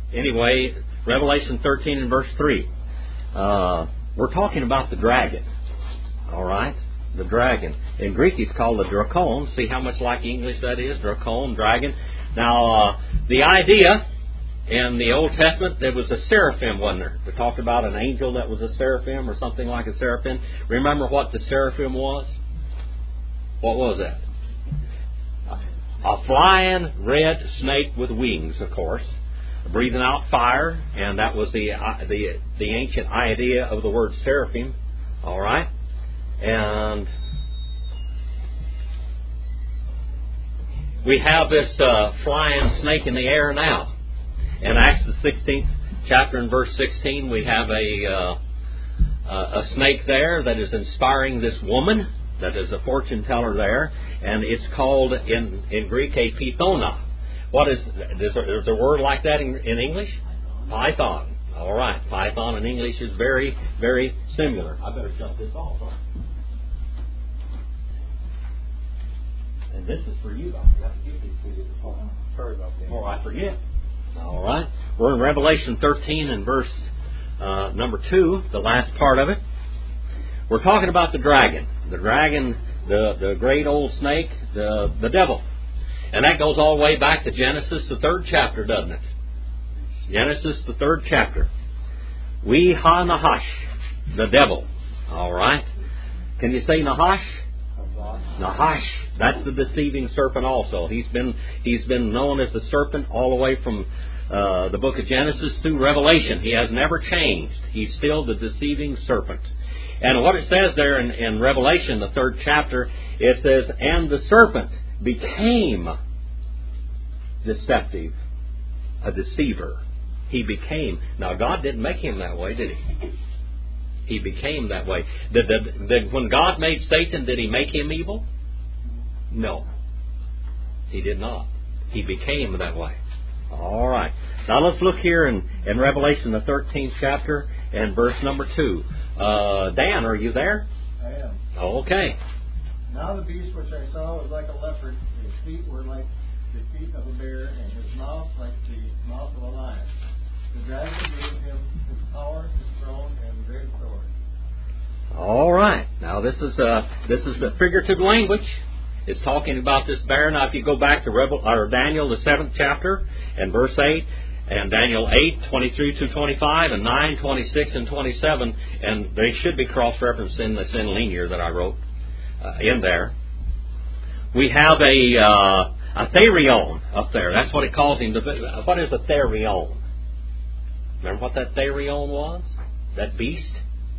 Anyway, Revelation 13 and verse 3. We're talking about the dragon. All right? The dragon. In Greek, he's called the Drakon. See how much like English that is? Drakon, dragon. Now, the idea in the Old Testament, there was a seraphim, wasn't there? We talked about an angel that was a seraphim or something like a seraphim. Remember what the seraphim was? What was that? A flying red snake with wings, of course, breathing out fire, and that was the ancient idea of the word seraphim. All right? And we have this flying snake in the air now. In Acts the 16th chapter and verse 16, we have a snake there that is inspiring this woman, that is a fortune teller there, and it's called in Greek a pythona. What is there's a word like that in English? Python. All right, python in English is very, very similar. I better shut this off. Huh? And this is for you, Doctor. You have to give these to you. Sorry about that. Oh, I forget. All right. We're in Revelation 13 and verse number 2, the last part of it. We're talking about the dragon. The dragon, the great old snake, the devil. And that goes all the way back to Genesis, the 3rd chapter, doesn't it? Genesis, the 3rd chapter. Nahash, the devil. All right. Can you say Nahash? Nahash. That's the deceiving serpent also. He's been known as the serpent all the way from the book of Genesis through Revelation. He has never changed. He's still the deceiving serpent. And what it says there in Revelation, the 3rd chapter, it says, and the serpent became deceptive, a deceiver. He became. Now, God didn't make him that way, did he? He became that way. When God made Satan, did he make him evil? No. He did not. He became that way. All right. Now let's look here in Revelation, the 13th chapter, and verse number 2. Dan, are you there? I am. Okay. Now the beast which I saw was like a leopard. His feet were like the feet of a bear, and his mouth like the mouth of a lion. The dragon gave him his power, his throne, and great authority. All right. Now this is the figurative language. It's talking about this bear. Now if you go back to Daniel, the 7th chapter, and verse 8, and Daniel 8, 23 to 25, and 9, 26, and 27, and they should be cross-referenced in the Sin Linear that I wrote in there. We have a therion up there. That's what it calls him. What is a therion? Remember what that therion was? That beast?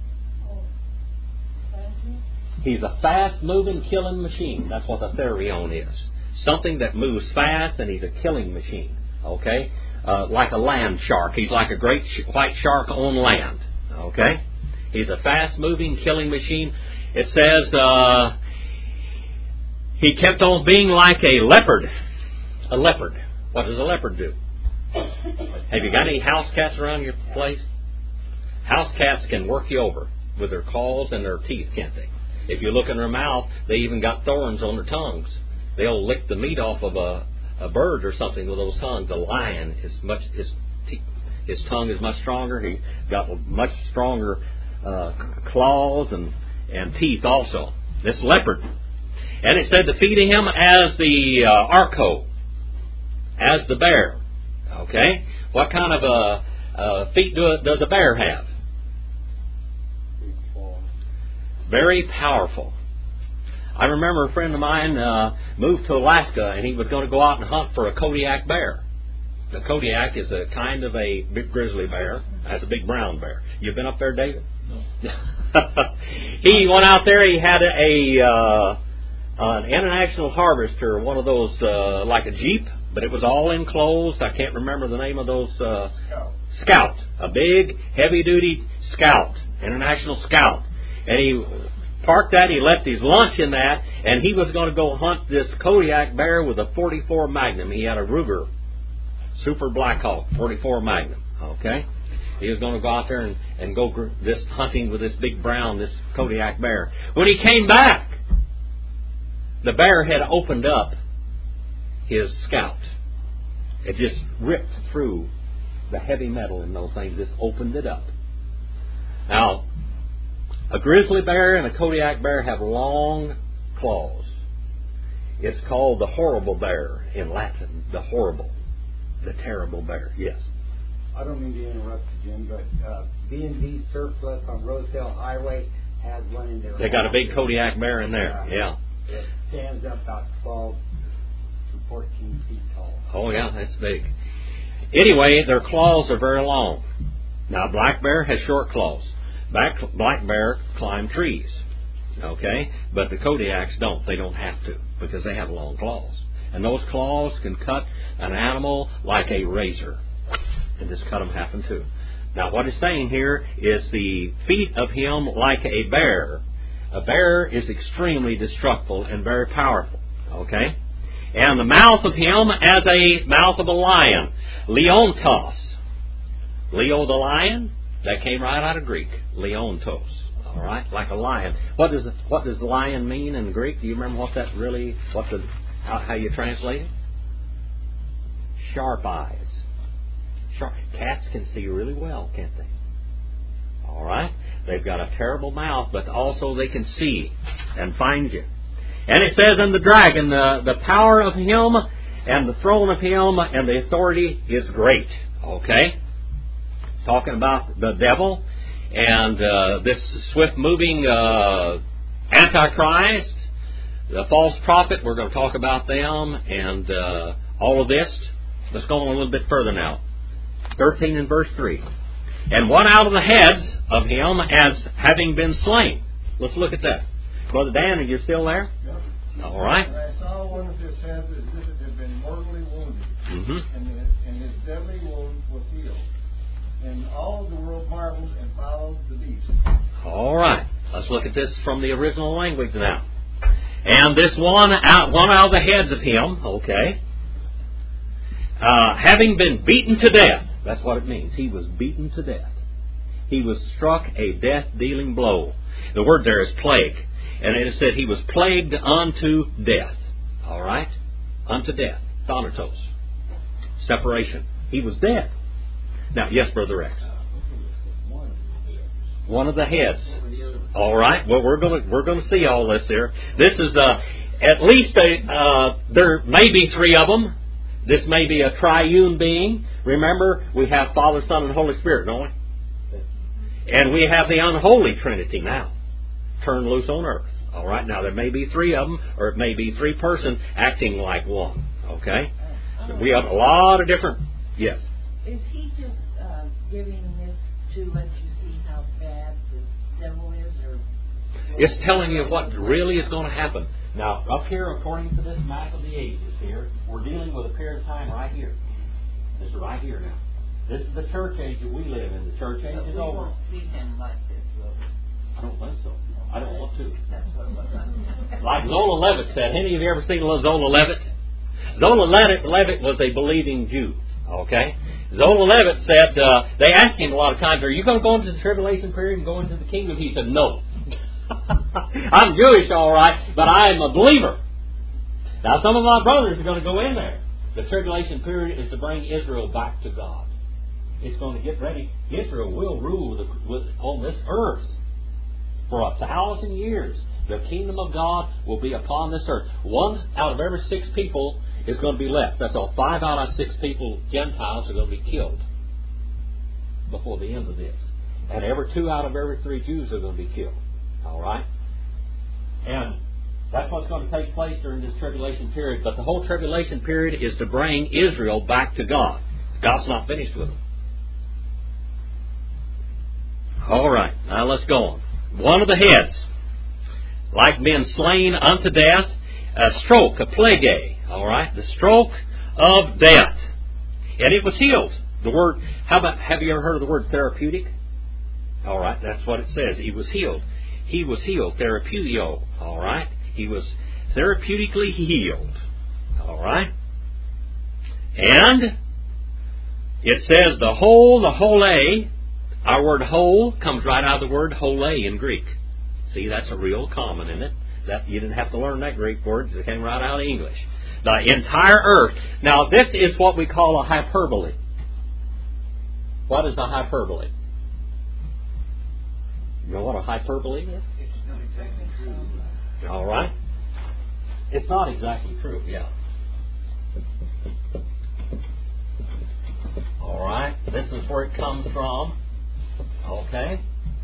He's a fast-moving killing machine. That's what a therion is. Something that moves fast, and he's a killing machine. Okay? Like a land shark. He's like a great white shark on land. Okay? He's a fast-moving killing machine. It says he kept on being like a leopard. A leopard. What does a leopard do? Have you got any house cats around your place? House cats can work you over with their claws and their teeth, can't they? If you look in their mouth, they even got thorns on their tongues. They'll lick the meat off of a bird or something with those tongues. A lion is his tongue is much stronger. He's got much stronger claws and teeth also. This leopard. And it said to feed him as the arco, as the bear. Okay? What kind of feet does a bear have? Very powerful. I remember a friend of mine moved to Alaska, and he was going to go out and hunt for a Kodiak bear. The Kodiak is a kind of a big grizzly bear. That's a big brown bear. You've been up there, David? No. He went out there. He had an International Harvester, one of those like a Jeep, but it was all enclosed. I can't remember the name of those. Scout. A big, heavy-duty Scout. International Scout. And he parked that, he left his lunch in that, and he was going to go hunt this Kodiak bear with a .44 Magnum. He had a Ruger Super Blackhawk 44 Magnum. Okay? He was going to go out there and go this hunting with this big brown, this Kodiak bear. When he came back, the bear had opened up his Scout. It just ripped through the heavy metal in those things. Just opened it up. Now, a grizzly bear and a Kodiak bear have long claws. It's called the horrible bear in Latin. The horrible. The terrible bear. Yes. I don't mean to interrupt you, Jim, but B&B Surplus on Rosedale Highway has one in there. They got a big Kodiak bear in there. Yeah. It stands up about 12 to 14 feet tall. Oh, yeah, that's big. Anyway, their claws are very long. Now, black bear has short claws. Black bear climb trees. Okay? But the Kodiaks don't. They don't have to because they have long claws. And those claws can cut an animal like a razor. And just cut them half in two. Now, what it's saying here is the feet of him like a bear. A bear is extremely destructive and very powerful. Okay? And the mouth of him as a mouth of a lion. Leontos. Leo the lion, that came right out of Greek. Leontos. All right? Like a lion. What does lion mean in Greek? Do you remember what that really, how you translate it? Sharp eyes. Cats can see really well, can't they? All right? They've got a terrible mouth, but also they can see and find you. And it says in the dragon, the power of him and the throne of him and the authority is great. Okay? Talking about the devil and this swift-moving Antichrist, the false prophet. We're going to talk about them and all of this. Let's go on a little bit further now. 13 and verse 3. And one out of the heads of him as having been slain. Let's look at that. Brother Dan, are you still there? Yep. All right. And I saw one of his heads as if it had been mortally wounded. Mm-hmm. And his deadly wound was healed. And all the world marveled and followed the beast. All right. Let's look at this from the original language now. And this one out of the heads of him, okay, having been beaten to death. That's what it means. He was beaten to death. He was struck a death-dealing blow. The word there is plague. And it said he was plagued unto death. All right? Unto death. Thanatos. Separation. He was dead. Now, yes, Brother Rex. One of the heads. All right. Well, we're going to see all this here. This is at least there may be three of them. This may be a triune being. Remember, we have Father, Son, and Holy Spirit, don't we? And we have the unholy Trinity now, turned loose on earth. All right, now there may be three of them, or it may be three person acting like one. Okay, so we have a lot of different. Yes. Is he just giving this to let you see how bad the devil is, or? It's telling you what really is going to happen. Now, up here, according to this map of the ages here, we're dealing with a period of time right here. This is right here now. This is the church age that we live in. The church age is over. We won't see him like this, will we? I don't think so. I don't want to. That's what it was. Like Zola Levitt said. Any of you ever seen Zola Levitt? Zola Levitt was a believing Jew. Okay? Zola Levitt said, they asked him a lot of times, are you going to go into the tribulation period and go into the kingdom? He said, no. I'm Jewish, all right, but I am a believer. Now, some of my brothers are going to go in there. The tribulation period is to bring Israel back to God. It's going to get ready. Israel will rule on this earth for 1,000 years. The kingdom of God will be upon this earth. 1 out of every 6 people is going to be left. That's all. 5 out of 6 people, Gentiles, are going to be killed before the end of this. And 2 out of every 3 Jews are going to be killed. All right? And that's what's going to take place during this tribulation period. But the whole tribulation period is to bring Israel back to God. God's not finished with them. All right. Now let's go on. One of the heads, like being slain unto death, a stroke, a plague. All right? The stroke of death. And it was healed. The word, have you ever heard of the word therapeutic? All right. That's what it says. He was healed. He was healed, therapeutio, all right? He was therapeutically healed, all right? And it says the whole, our word whole comes right out of the word hole in Greek. See, that's a real common, isn't it? That you didn't have to learn that Greek word. It came right out of English. The entire earth. Now, this is what we call a hyperbole. What is a hyperbole? You know what a hyperbole is? It's not exactly true. All right. It's not exactly true, yeah. All right. This is where it comes from. Okay.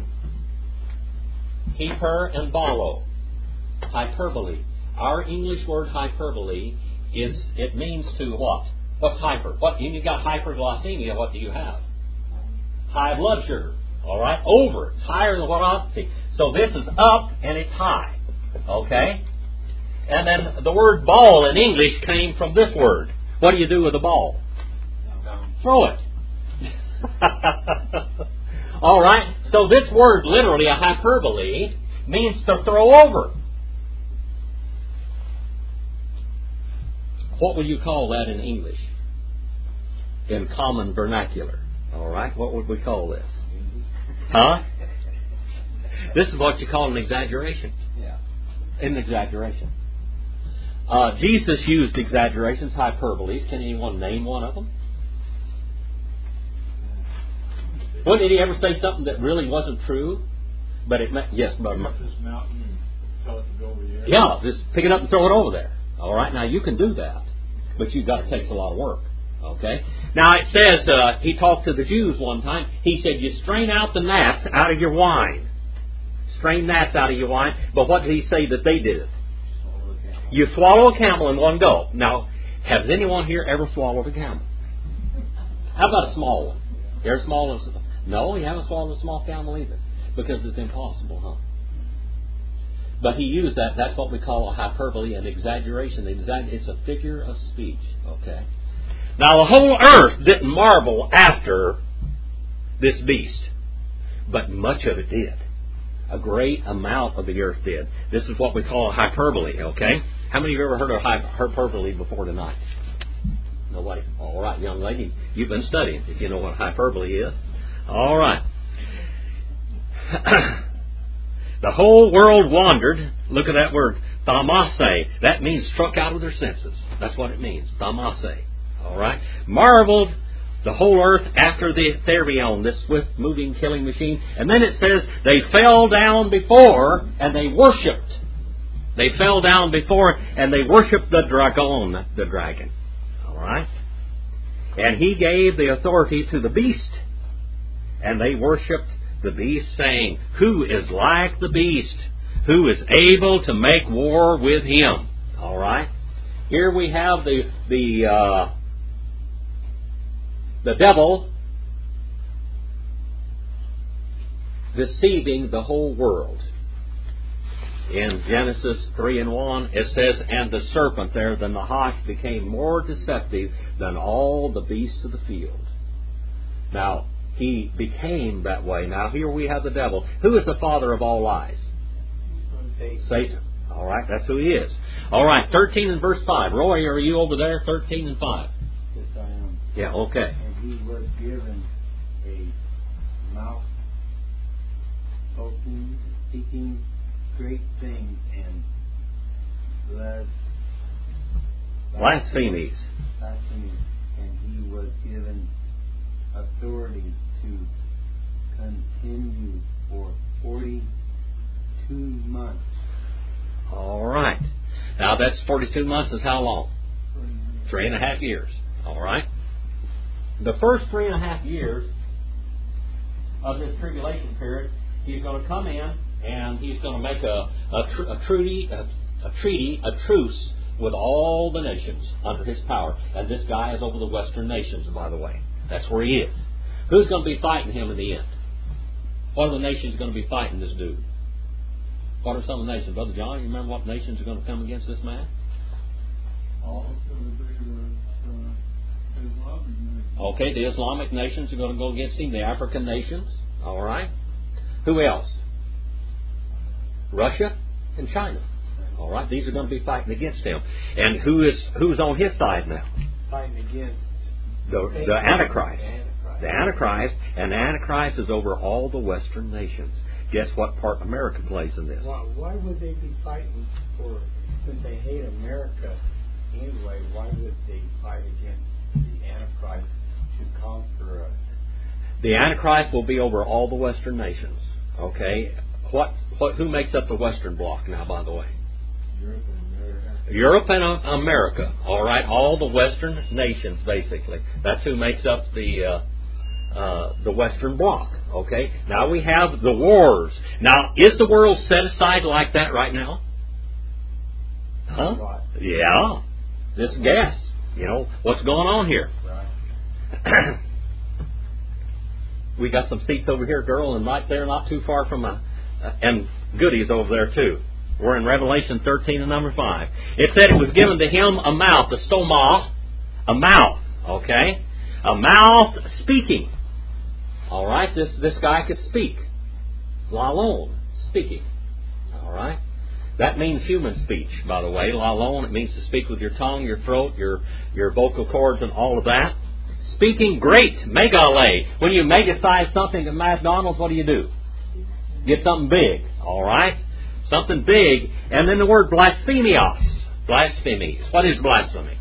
Hyper and bolo. Hyperbole. Our English word hyperbole it means to what? What's hyper? When you got hyperglycemia, what do you have? High blood sugar. All right? Over. It's higher than what I ought to see. So this is up and it's high. Okay? And then the word ball in English came from this word. What do you do with a ball? Throw it. All right? So this word, literally, a hyperbole, means to throw over. What would you call that in English? In common vernacular. All right? What would we call this? Huh? This is what you call an exaggeration. Yeah. An exaggeration. Jesus used exaggerations, hyperboles. Can anyone name one of them? When did he ever say something that really wasn't true? But it meant, yes, but This mountain and tell it to go over there. yeah, just pick it up and throw it over there. All right, now you can do that, but you've got to take a lot of work. Okay. Now it says he talked to the Jews one time. He said, "You strain out the gnats out of your wine. Strain gnats out of your wine." But what did he say that they did? You swallow a camel in one go. Now, has anyone here ever swallowed a camel? How about a small one? You ever swallowed a... No, you haven't swallowed a small camel either. Because it's impossible, huh? But he used that. That's what we call a hyperbole, an exaggeration. It's a figure of speech. Okay? Now, the whole earth didn't marvel after this beast. But much of it did. A great amount of the earth did. This is what we call a hyperbole, okay? How many of you ever heard of hyperbole before tonight? Nobody? All right, young lady, you've been studying if you know what hyperbole is. All right. The whole world wandered. Look at that word, thamase. That means struck out of their senses. That's what it means, thamase. All right? Marveled the whole earth after the therion, this swift-moving killing machine. And then it says they fell down before and they worshipped. They fell down before and they worshipped the dragon, the dragon. All right? And he gave the authority to the beast. And they worshipped the beast, saying, "Who is like the beast? Who is able to make war with him?" All right? Here we have the devil deceiving the whole world. In Genesis 3:1, it says, "And the serpent," there, the Nahash, "became more deceptive than all the beasts of the field." Now, he became that way. Now, here we have the devil. Who is the father of all lies? Satan. All right, that's who he is. All right, 13 and verse 5. Roy, are you over there? 13 and 5. Yes, I am. Yeah, okay. And he was given a mouth speaking great things and Blasphemies. And he was given authority to continue for 42 months. All right. Now, that's 42 months is how long? 3.5 years. All right. The first 3.5 years of this tribulation period, he's going to come in and he's going to make a truce with all the nations under his power. And this guy is over the western nations, by the way. That's where he is. Who's going to be fighting him in the end? What are the nations going to be fighting this dude? What are some of the nations? Brother John, you remember what nations are going to come against this man? Okay, the Islamic nations are going to go against him. The African nations. All right. Who else? Russia and China. All right. These are going to be fighting against him. And who's on his side now? Fighting against the Antichrist. The Antichrist. And the Antichrist is over all the Western nations. Guess what part America plays in this? Why would they be fighting for, since they hate America anyway, why would they fight against the Antichrist to conquer us? The Antichrist will be over all the Western nations. Okay? Who makes up the Western bloc now, by the way? Europe and America. All right? All the Western nations, basically. That's who makes up the Western bloc. Okay? Now we have the wars. Now, is the world set aside like that right now? Huh? Yeah. Just guess. You know, what's going on here? Right. We got some seats over here, girl, and right there, not too far from and goodies over there too. We're in Revelation 13 and number 5. It said it was given to him a mouth, a stoma, a mouth, okay? A mouth speaking. All right, this guy could speak. Lalon, speaking. All right? That means human speech, by the way. Lalon, it means to speak with your tongue, your throat, your vocal cords, and all of that. Speaking great, megale. When you megasize something at McDonald's, what do? Get something big, all right? Something big. And then the word blasphemios. Blasphemies. What is blasphemy?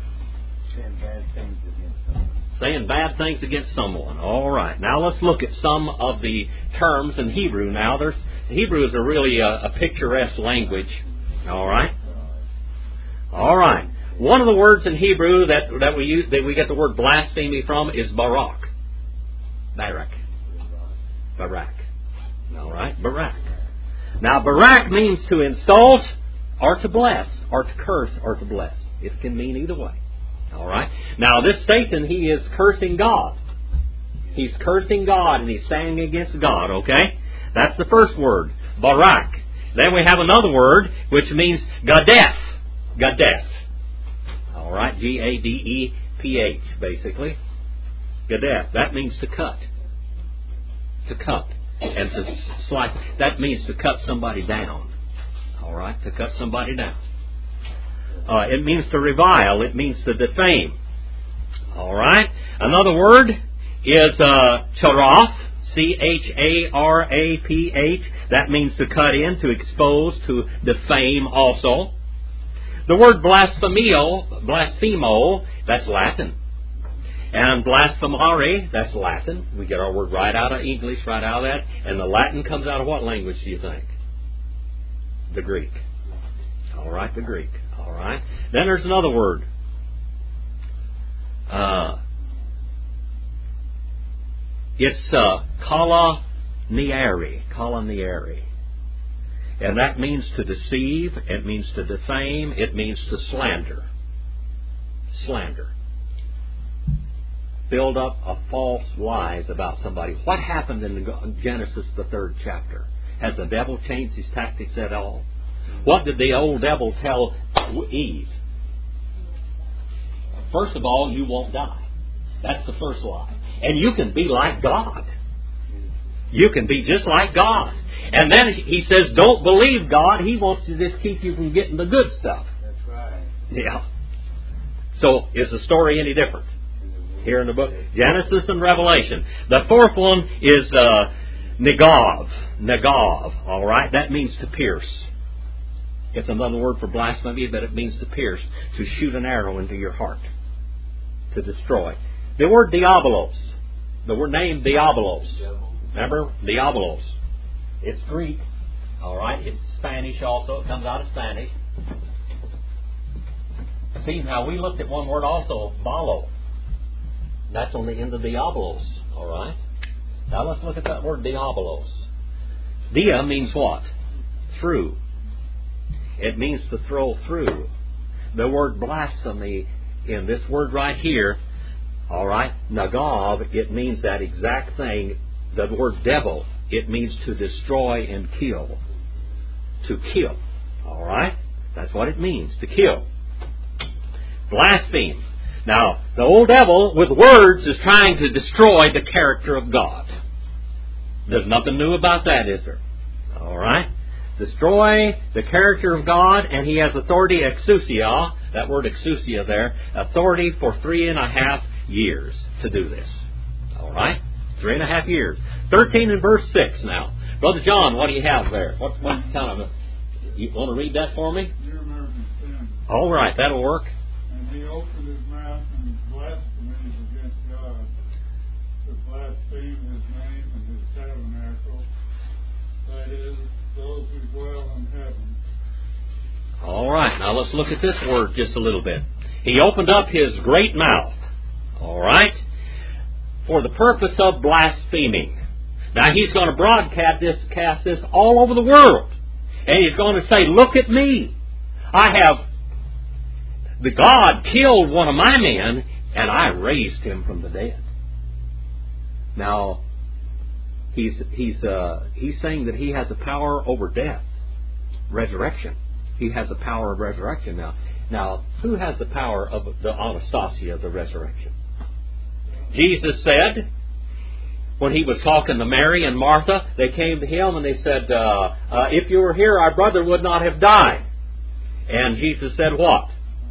Saying bad things against someone. All right. Now let's look at some of the terms in Hebrew now. Hebrew is really a picturesque language. All right? All right. One of the words in Hebrew that we use, that we get the word blasphemy from is barak. Barak. Barak. All right? Barak. Now, barak means to insult or to bless, or to curse or to bless. It can mean either way. All right? Now, this Satan, he is cursing God. He's cursing God and he's saying against God, okay? That's the first word, barak. Then we have another word which means gadeth. Gadeth. All right? G-A-D-E-P-H, basically. Gadeth. That means to cut. To cut. And to slice. That means to cut somebody down. All right? To cut somebody down. It means to revile. It means to defame. All right? Another word is charaf. C-H-A-R-A-P-H. That means to cut in, to expose, to defame also. The word blasphemo, that's Latin. And blasphemare, that's Latin. We get our word right out of English, right out of that. And the Latin comes out of what language, do you think? The Greek. All right, the Greek. All right. Then there's another word. It's kalaniari. Kalaniari. And that means to deceive. It means to defame. It means to slander. Slander. Build up a false lies about somebody. What happened in Genesis, the 3rd chapter? Has the devil changed his tactics at all? What did the old devil tell Eve? First of all, you won't die. That's the first lie. And you can be like God. You can be just like God. And then he says, don't believe God. He wants to just keep you from getting the good stuff. That's right. Yeah. So, is the story any different? Here in the book, Genesis and Revelation. The fourth one is negav. Negav. All right? That means to pierce. It's another word for blasphemy, but it means to pierce. To shoot an arrow into your heart. To destroy. The word diabolos. The word name diabolos. Remember? Diabolos. It's Greek. All right? It's Spanish also. It comes out of Spanish. See, now we looked at one word also, balo. That's on the end of diabolos. All right? Now let's look at that word diabolos. Dia means what? Through. It means to throw through. The word blasphemy in this word right here, all right, nagav, it means that exact thing. The word devil, it means to destroy and kill. To kill. All right? That's what it means, to kill. Blaspheme. Now, the old devil, with words, is trying to destroy the character of God. There's nothing new about that, is there? All right? Destroy the character of God, and he has authority, exousia, that word exousia there, authority for 3.5 years to do this. All right? 3.5 years. 13 and verse 6 now. Brother John, what do you have there? What kind of you want to read that for me? All right, that'll work. And he opened his mouth and blasphemies against God, to blaspheme blaspheme his name and his tabernacle, that is, those who dwell in heaven. All right, now let's look at this word just a little bit. He opened up his great mouth, all right, for the purpose of blaspheming. Now he's going to broadcast this all over the world. And he's going to say, look at me. The God killed one of my men, and I raised him from the dead. Now, he's saying that he has the power over death, resurrection. He has the power of resurrection now. Now, who has the power of the anastasia, the resurrection? Jesus said, when he was talking to Mary and Martha, they came to him and they said, if you were here, our brother would not have died. And Jesus said what?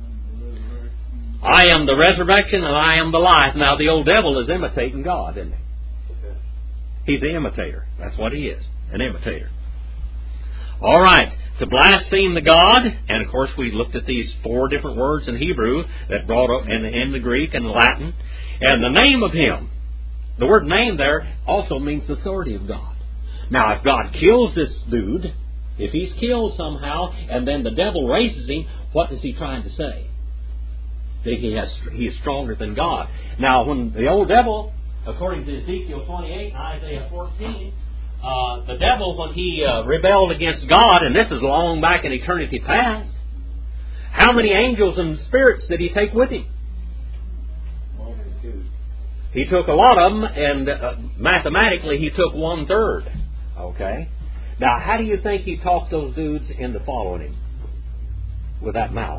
I am the resurrection and I am the life. Now the old devil is imitating God, isn't he? He's an imitator. That's what he is, an imitator. All right, to blaspheme the God, and of course we looked at these 4 different words in Hebrew that brought up in the Greek and the Latin, and the name of him. The word name there also means the authority of God. Now, if God kills this dude, if he's killed somehow, and then the devil raises him, what is he trying to say? That he is stronger than God. Now, when the old devil, according to Ezekiel 28 and Isaiah 14, the devil, when he rebelled against God, and this is long back in eternity past, how many angels and spirits did he take with him? He took a lot of them, and mathematically he took 1/3. Okay? Now, how do you think he talked those dudes into following him? With that mouth.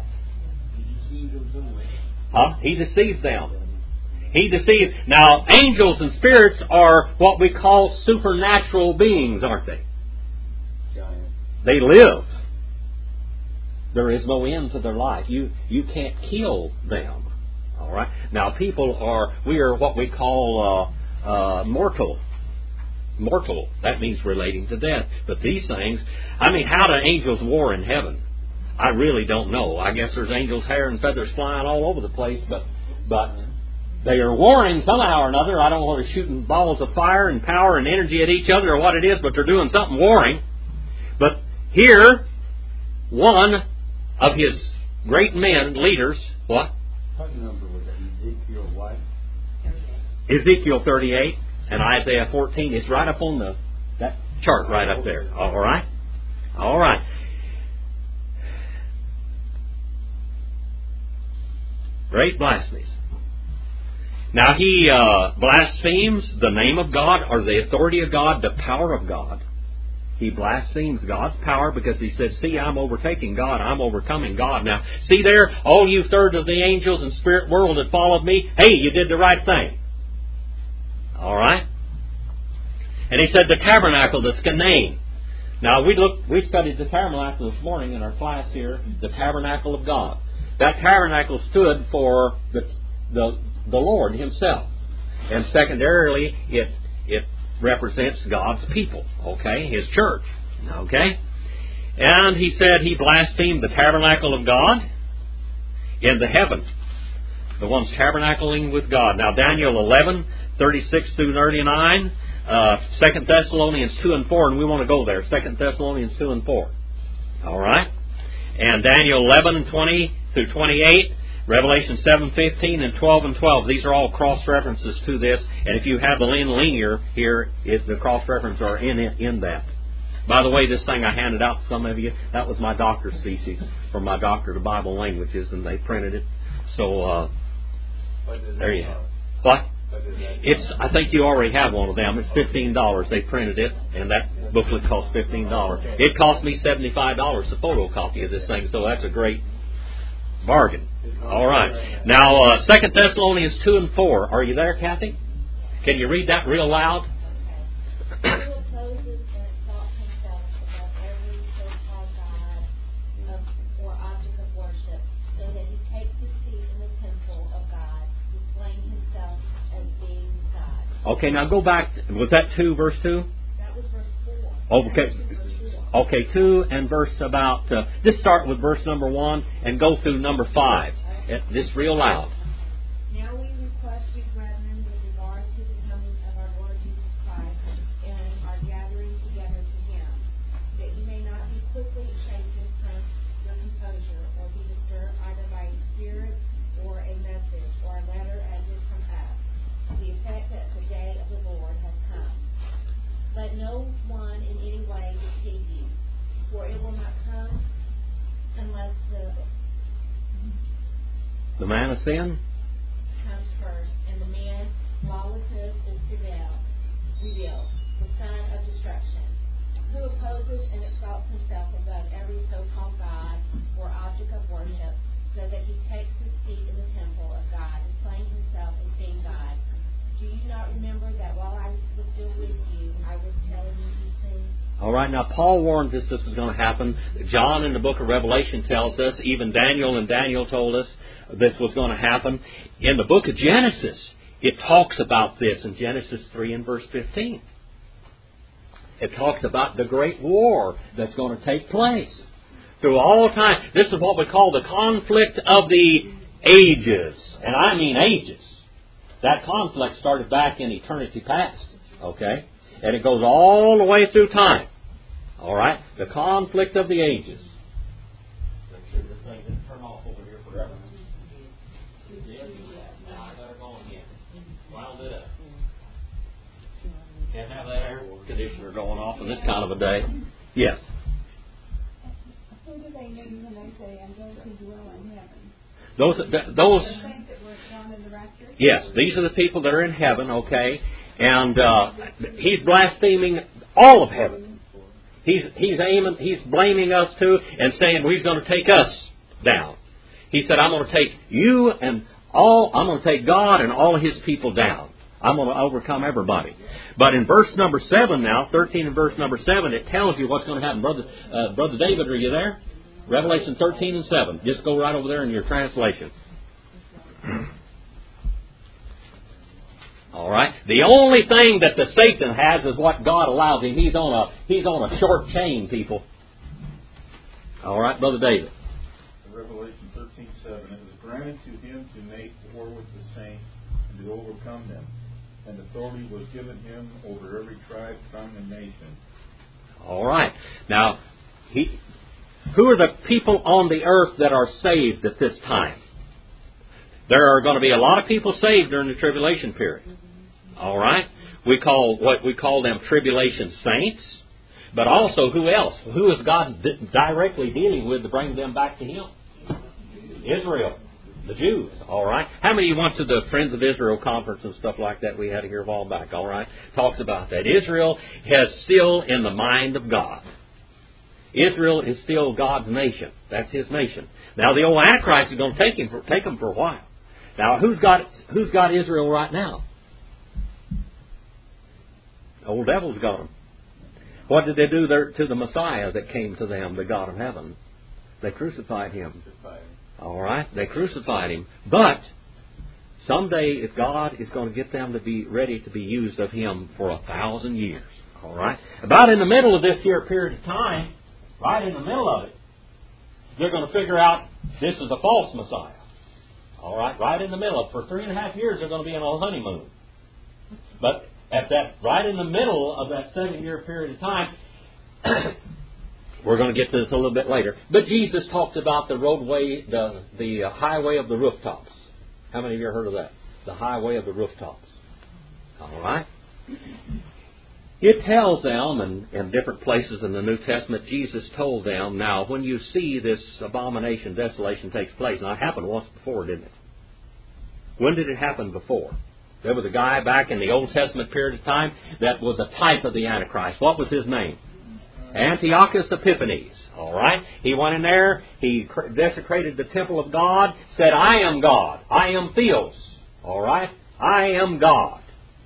He deceived them. He deceived. Now, angels and spirits are what we call supernatural beings, aren't they? They live. There is no end to their life. You can't kill them. All right. Now, we are what we call mortal. Mortal. That means relating to death. But these things, how do angels war in heaven? I really don't know. I guess there's angels' hair and feathers flying all over the place, but they are warring somehow or another. I don't know whether they're shooting balls of fire and power and energy at each other or what it is, but they're doing something warring. But here, one of his great men, leaders, what? What number was that? Ezekiel what? Ezekiel 38 and Isaiah 14. It's right up on that chart right up there. All right? All right. Great blasphemies. Now he blasphemes the name of God or the authority of God, the power of God. He blasphemes God's power because he said, see, I'm overtaking God. I'm overcoming God. Now, see there, all you third of the angels and spirit world that followed me, hey, you did the right thing. All right? And he said the tabernacle, the skenaim. Now, we studied the tabernacle this morning in our class here, the tabernacle of God. That tabernacle stood for the Lord Himself. And secondarily, it represents God's people, okay? His church, okay? And he said he blasphemed the tabernacle of God in the heavens. The ones tabernacling with God. Now, Daniel 11, 36 through 39, 2 Thessalonians 2 and 4, and we want to go there. 2 Thessalonians 2 and 4. All right? And Daniel 11 and 20 through 28, Revelation 7:15 and 12 and 12. These are all cross-references to this. And if you have the linear here, the cross-references are in that. By the way, this thing I handed out to some of you, that was my doctor's thesis from my doctorate of Bible languages, and they printed it. So, there you have it. What? I think you already have one of them. It's $15. They printed it, and that booklet cost $15. It cost me $75 to photocopy of this thing, so that's a great bargain. All right. Now, 2 Thessalonians 2 and 4. Are you there, Kathy? Can you read that real loud? Who opposes and exalts himself above every so-called God or object of worship, so that he takes his seat in the temple of God, displaying himself as being God. Okay, now go back. Was that 2, verse 2? That was verse 4. Okay. Okay, 2 and verse about... just start with verse number 1 and go through number 5. Just real loud. Now we request you, brethren, with regard to the coming of our Lord The man of sin? Comes first, and the man lawlessness is revealed, the son of destruction, who opposes and exalts himself above every so-called God or object of worship, so that he takes his seat in the temple of God, displaying himself as being God. Do you not remember that while I was still with you, I was telling you these things? All right, now Paul warns us this is going to happen. John in the book of Revelation tells us, even Daniel told us this was going to happen. In the book of Genesis, it talks about this in Genesis 3 and verse 15. It talks about the great war that's going to take place through all time. This is what we call the conflict of the ages. And I mean ages. That conflict started back in eternity past. Okay? And it goes all the way through time. All right? The conflict of the ages. Make sure this thing didn't turn off over here forever. Now I better go again. Wound it up. Can't have that air conditioner going off on this kind of a day. Yes. Who do they mean when they say, and those who dwell in heaven? Those. The saints that were down in the rapture? Yes, these are the people that are in heaven, okay? And he's blaspheming all of heaven. He's blaming us too and saying he's going to take us down. He said, I'm going to take you and I'm going to take God and all of His people down. I'm going to overcome everybody. But in verse number 7 now, 13 and verse number 7, it tells you what's going to happen. Brother David, are you there? Revelation 13 and 7. Just go right over there in your translation. All right. The only thing that the Satan has is what God allows him. He's on a short chain, people. All right, Brother David. Revelation 13:7. It was granted to him to make war with the saints and to overcome them, and authority was given him over every tribe, tongue, and nation. All right. Now, who are the people on the earth that are saved at this time? There are going to be a lot of people saved during the tribulation period. All right? We call them tribulation saints. But also, who else? Who is God directly dealing with to bring them back to Him? Israel. The Jews. All right? How many of you went to the Friends of Israel conference and stuff like that we had here a while back? All right? Talks about that. Israel is still in the mind of God. Israel is still God's nation. That's His nation. Now, the old Antichrist is going to take him for a while. Now, who's got Israel right now? The old devil's got them. What did they do to the Messiah that came to them, the God of heaven? They crucified Him. All right? They crucified Him. But someday, if God is going to get them to be ready to be used of Him for 1,000 years. All right? About in the middle of this here period of time, right in the middle of it, they're going to figure out this is a false Messiah. All right? Right in the middle of it. For 3.5 years, they're going to be on a honeymoon. But at that, right in the middle of that 7-year period of time, we're going to get to this a little bit later. But Jesus talked about the roadway, the highway of the rooftops. How many of you have heard of that? The highway of the rooftops. All right? It tells them, in different places in the New Testament, Jesus told them, now, when you see this abomination, desolation takes place, now it happened once before, didn't it? When did it happen before? There was a guy back in the Old Testament period of time that was a type of the Antichrist. What was his name? Antiochus Epiphanes. All right? He went in there, he desecrated the temple of God, said, I am God. I am Theos. All right? I am God.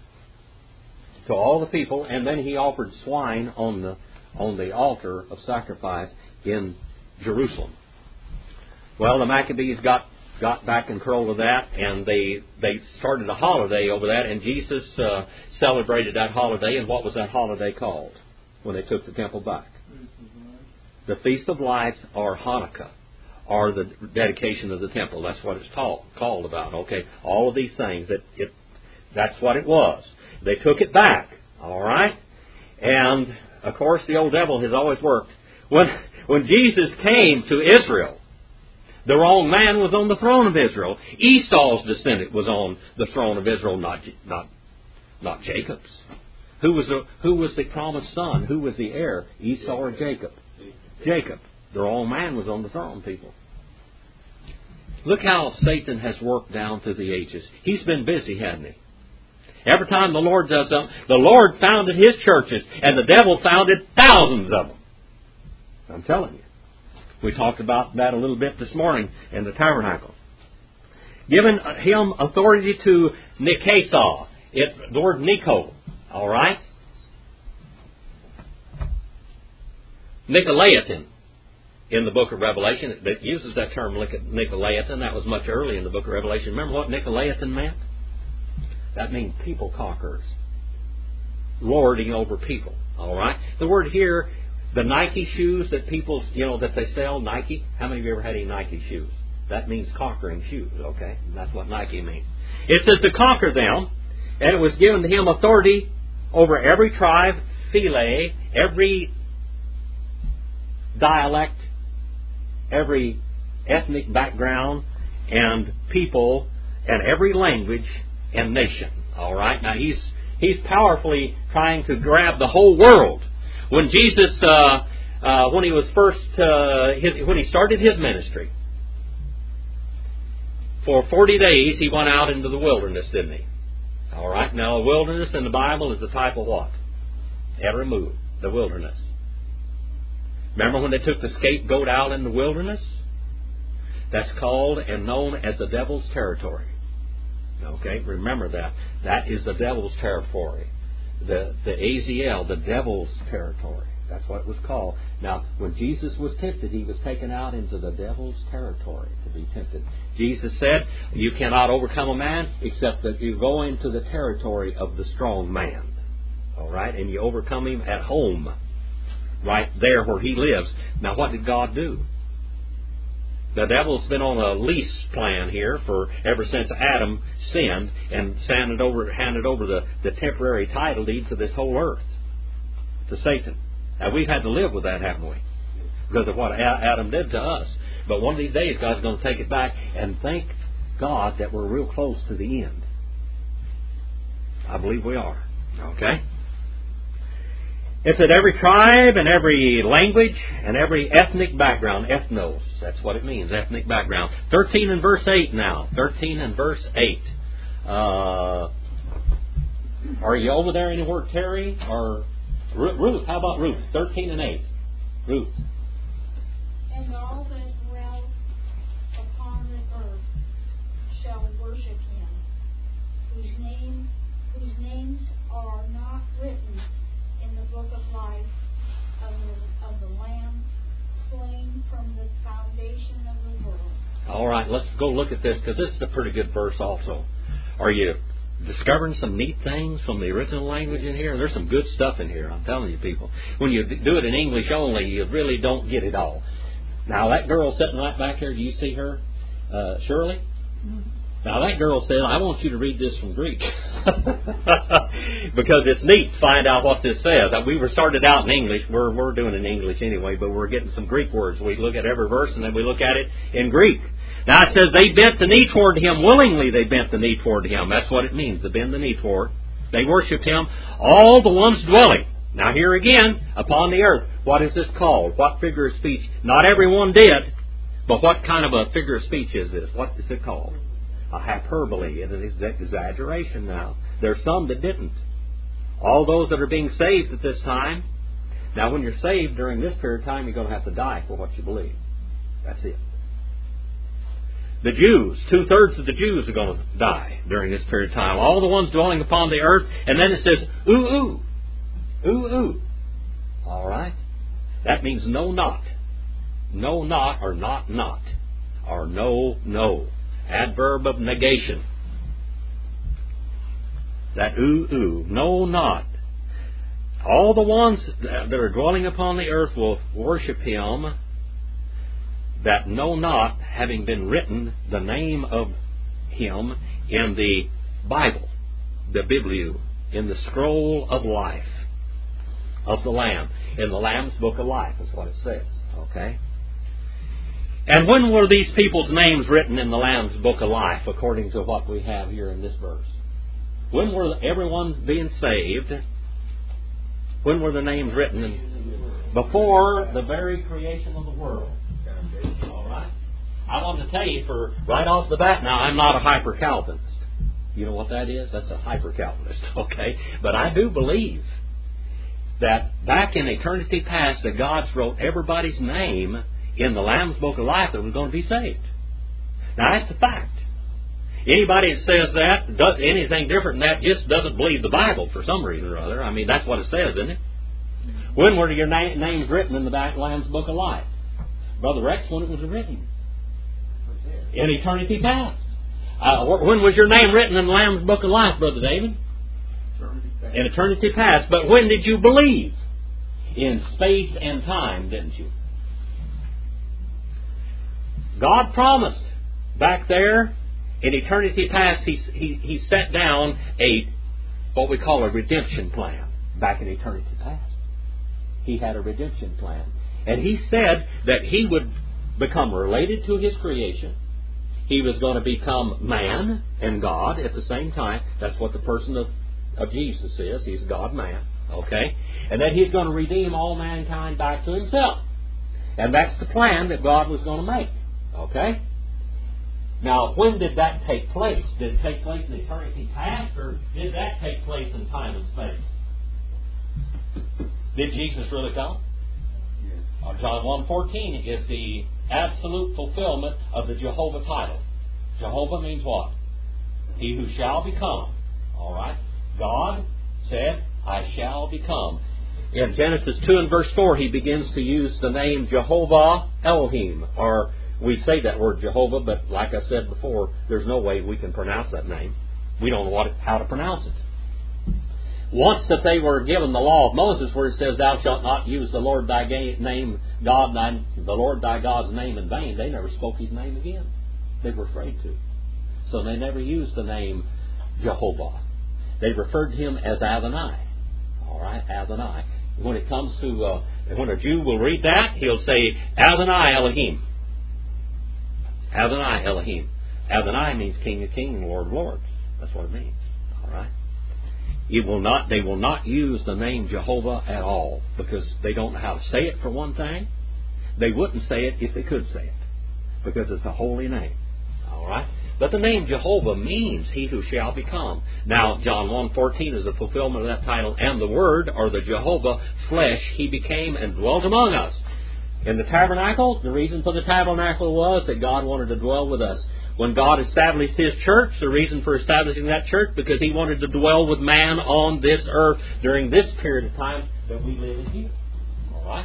To all the people, and then he offered swine on the altar of sacrifice in Jerusalem. Well, the Maccabees got back in control of that, and they started a holiday over that, and Jesus celebrated that holiday. And what was that holiday called when they took the temple back? The Feast of Lights, or Hanukkah, or the dedication of the temple. That's what it's called about. Okay, all of these things. That's what it was. They took it back. All right, and of course the old devil has always worked. When Jesus came to Israel, the wrong man was on the throne of Israel. Esau's descendant was on the throne of Israel, not Jacob's. Who was the promised son? Who was the heir? Esau or Jacob? Jacob. The wrong man was on the throne, people. Look how Satan has worked down through the ages. He's been busy, hasn't he? Every time the Lord does something, the Lord founded His churches, and the devil founded thousands of them. I'm telling you. We talked about that a little bit this morning in the tabernacle. Given him authority to Nikasa. The word Nico. All right? Nicolaitan in the book of Revelation. It uses that term Nicolaitan. That was much early in the book of Revelation. Remember what Nicolaitan meant? That means people conquerors. Lording over people. All right? The word here, the Nike shoes that people, that they sell, Nike. How many of you ever had any Nike shoes? That means conquering shoes, okay? And that's what Nike means. It says to conquer them, and it was given to him authority over every tribe, phyle, every dialect, every ethnic background, and people, and every language and nation. All right? Now, he's powerfully trying to grab the whole world. When Jesus, when he was when he started his ministry, for 40 days he went out into the wilderness, didn't he? All right. Now, the wilderness in the Bible is the type of what? Every move. The wilderness. Remember when they took the scapegoat out in the wilderness? That's called and known as the devil's territory. Okay, remember that. That is the devil's territory. The Azel, the devil's territory. That's what it was called. Now, when Jesus was tempted, he was taken out into the devil's territory to be tempted. Jesus said, you cannot overcome a man except that you go into the territory of the strong man. All right? And you overcome him at home, right there where he lives. Now, what did God do? The devil's been on a lease plan here ever since Adam sinned and handed over the temporary title deed to this whole earth to Satan. Now, we've had to live with that, haven't we? Because of what Adam did to us. But one of these days, God's going to take it back, and thank God that we're real close to the end. I believe we are. Okay? It said every tribe and every language and every ethnic background. Ethnos. That's what it means, ethnic background. 13 and verse 8 now. 13 and verse 8. Are you over there anywhere, Terry? Or Ruth? How about Ruth? 13 and 8. Ruth. And all that dwell upon the earth shall worship him, whose names are not written in the book of life of the Lamb slain from the foundation of the world. All right, let's go look at this, because this is a pretty good verse also. Are you discovering some neat things from the original language in here? There's some good stuff in here, I'm telling you, people. When you do it in English only, you really don't get it all. Now, that girl sitting right back here, do you see her? Shirley? Mm-hmm. Now, that girl said, I want you to read this from Greek. Because it's neat to find out what this says. We started out in English. We're doing it in English anyway, but we're getting some Greek words. We look at every verse, and then we look at it in Greek. Now, it says they bent the knee toward him. Willingly they bent the knee toward him. That's what it means, to bend the knee toward. They worshiped him. All the ones dwelling. Now, here again, upon the earth. What is this called? What figure of speech? Not everyone did. But what kind of a figure of speech is this? What is it called? A hyperbole. It is an exaggeration now. There are some that didn't. All those that are being saved at this time. Now, when you're saved during this period of time, you're going to have to die for what you believe. That's it. The Jews, 2/3 of the Jews are going to die during this period of time. All the ones dwelling upon the earth. And then it says, ooh, ooh. Ooh, ooh. All right? That means no, not. No, not, or not, not. Or no, no. Adverb of negation. That ooh, ooh. No, not. All the ones that are dwelling upon the earth will worship him. That know not, having been written the name of him in the Bible, the Bibliu, in the scroll of life of the Lamb, in the Lamb's book of life, is what it says. Okay? And when were these people's names written in the Lamb's book of life, according to what we have here in this verse? When were everyone being saved? When were the names written? Before the very creation of the world. All right? I want to tell you for right off the bat now, I'm not a hyper-Calvinist. You know what that is? That's a hyper-Calvinist, okay? But I do believe that back in eternity past that God wrote everybody's name in the Lamb's Book of Life that was going to be saved. Now that's a fact. Anybody that says that, does anything different than that, just doesn't believe the Bible for some reason or other. I mean, that's what it says, isn't it? When were your names written in the Lamb's Book of Life? Brother Rex, when it was written? In eternity past. When was your name written in the Lamb's Book of Life, Brother David? In eternity past. But when did you believe? In space and time, didn't you? God promised back there in eternity past, He set down what we call a redemption plan back in eternity past. He had a redemption plan. And He said that He would become related to His creation. He was going to become man and God at the same time. That's what the person of Jesus is. He's God-man. Okay? And then He's going to redeem all mankind back to Himself. And that's the plan that God was going to make. Okay? Now, when did that take place? Did it take place in eternity past, or did that take place in time and space? Did Jesus really come? John 1:14 is the absolute fulfillment of the Jehovah title. Jehovah means what? He who shall become. All right? God said, I shall become. In Genesis 2 and verse 4, He begins to use the name Jehovah Elohim. Or we say that word Jehovah, but like I said before, there's no way we can pronounce that name. We don't know how to pronounce it. Once that they were given the law of Moses, where it says, "Thou shalt not use the Lord thy name, the Lord thy God's name in vain," they never spoke His name again. They were afraid to, so they never used the name Jehovah. They referred to Him as Adonai. All right, Adonai. When it comes to when a Jew will read that, he'll say Adonai Elohim. Adonai Elohim. Adonai means King of Kings and Lord of Lords. That's what it means. All right. They will not use the name Jehovah at all, because they don't know how to say it, for one thing. They wouldn't say it if they could say it, because it's a holy name. All right? But the name Jehovah means He who shall become. Now, John 1:14 is a fulfillment of that title. And the Word, or the Jehovah, flesh, He became and dwelt among us. In the tabernacle, the reason for the tabernacle was that God wanted to dwell with us. When God established His church, the reason for establishing that church, because He wanted to dwell with man on this earth during this period of time that we live in here. All right?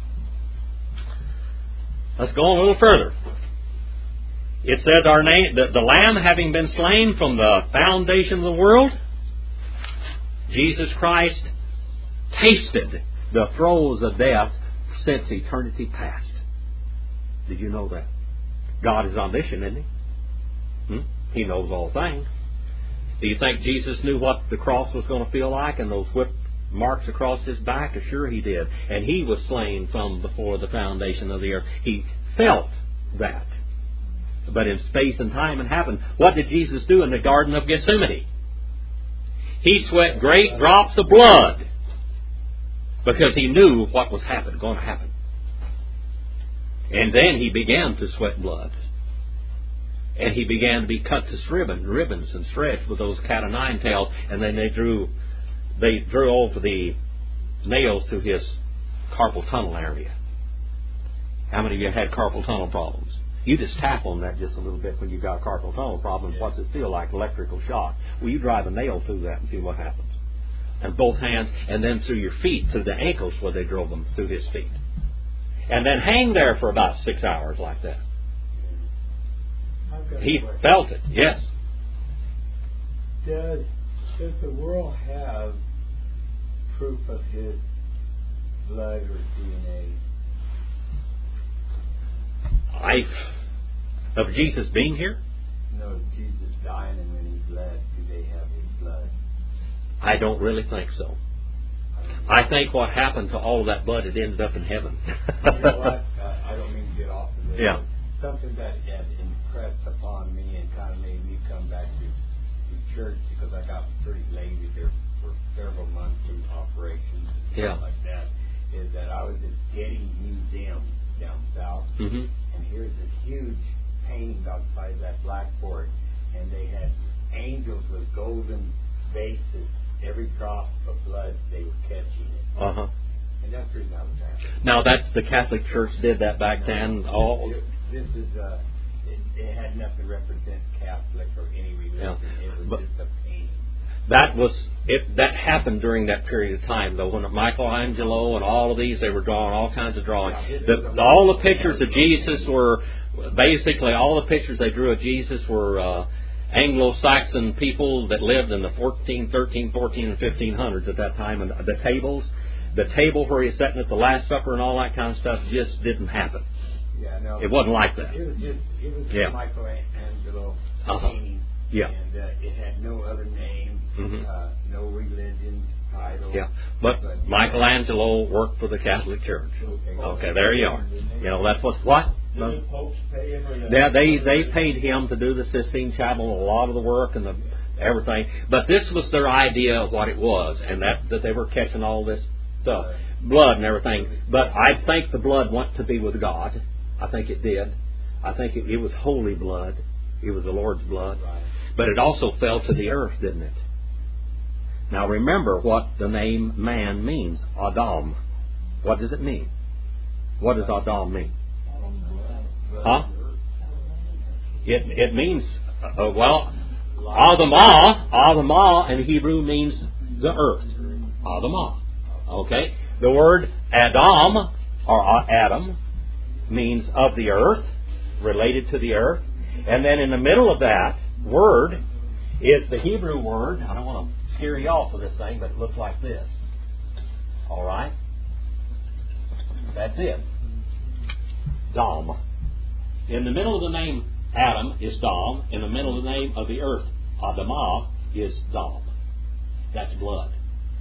Let's go on a little further. It says our name, the Lamb having been slain from the foundation of the world, Jesus Christ tasted the throes of death since eternity past. Did you know that? God is omniscient, isn't He? He knows all things. Do you think Jesus knew what the cross was going to feel like and those whip marks across His back? Sure He did. And He was slain from before the foundation of the earth. He felt that. But in space and time it happened. What did Jesus do in the Garden of Gethsemane? He sweat great drops of blood because He knew what was going to happen. And then He began to sweat blood. And He began to be cut to ribbons and shreds with those cat o' nine tails. And then they drew over the nails to His carpal tunnel area. How many of you had carpal tunnel problems? You just tap on that just a little bit when you've got a carpal tunnel problem. What's it feel like? Electrical shock. Well, you drive a nail through that and see what happens. And both hands, and then through your feet, through the ankles where they drove them, through His feet. And then hang there for about 6 hours like that. He felt it, yes. Does the world have proof of His blood or DNA? Of Jesus being here? No, Jesus dying and when He bled, do they have His blood? I don't really think so. I think what happened to all of that blood, it ended up in heaven. You know what? I don't mean to get off of this. Yeah. Something that had impressed upon me and kind of made me come back to church, because I got pretty lazy there for several months in operations and stuff like that, is that I was at Getty Museum down south, and here's this huge paintings outside that blackboard, and they had angels with golden bases. Every drop of blood, they were catching it. Uh-huh. And that's the reason I was asking. Now, that's the Catholic Church did that back then. Oh, This is it had nothing to represent Catholic or any religion. Yeah. It was just a painting. That happened during that period of time, though, when Michelangelo and all of these, they were drawing all kinds of drawings. All the pictures of Jesus were, basically, all the pictures they drew of Jesus were Anglo-Saxon people that lived in the 14, 13, 14, and 1500s at that time. And the table where he's sitting at the Last Supper and all that kind of stuff just didn't happen. Yeah, no. It wasn't like that. It was Michelangelo painting. Yeah. And it had no other name, no religion, title. Yeah. But Michelangelo worked for the Catholic Church. Okay, there you are. You know, that's what? Did the popes pay him? Yeah, they paid him to do the Sistine Chapel, a lot of the work and everything. But this was their idea of what it was, and that they were catching all this stuff, blood and everything. But I think the blood went to be with God. I think it did. I think it was holy blood. It was the Lord's blood. But it also fell to the earth, didn't it? Now remember what the name man means. Adam. What does it mean? What does Adam mean? Huh? It means, Adamah in Hebrew means the earth. Adamah. Okay? The word Adam, or Adam, means of the earth, related to the earth. And then in the middle of that word is the Hebrew word. I don't want to scare you off with this thing, but it looks like this. All right? That's it. Dam. In the middle of the name Adam is Dam. In the middle of the name of the earth, Adamah, is Dam. That's blood.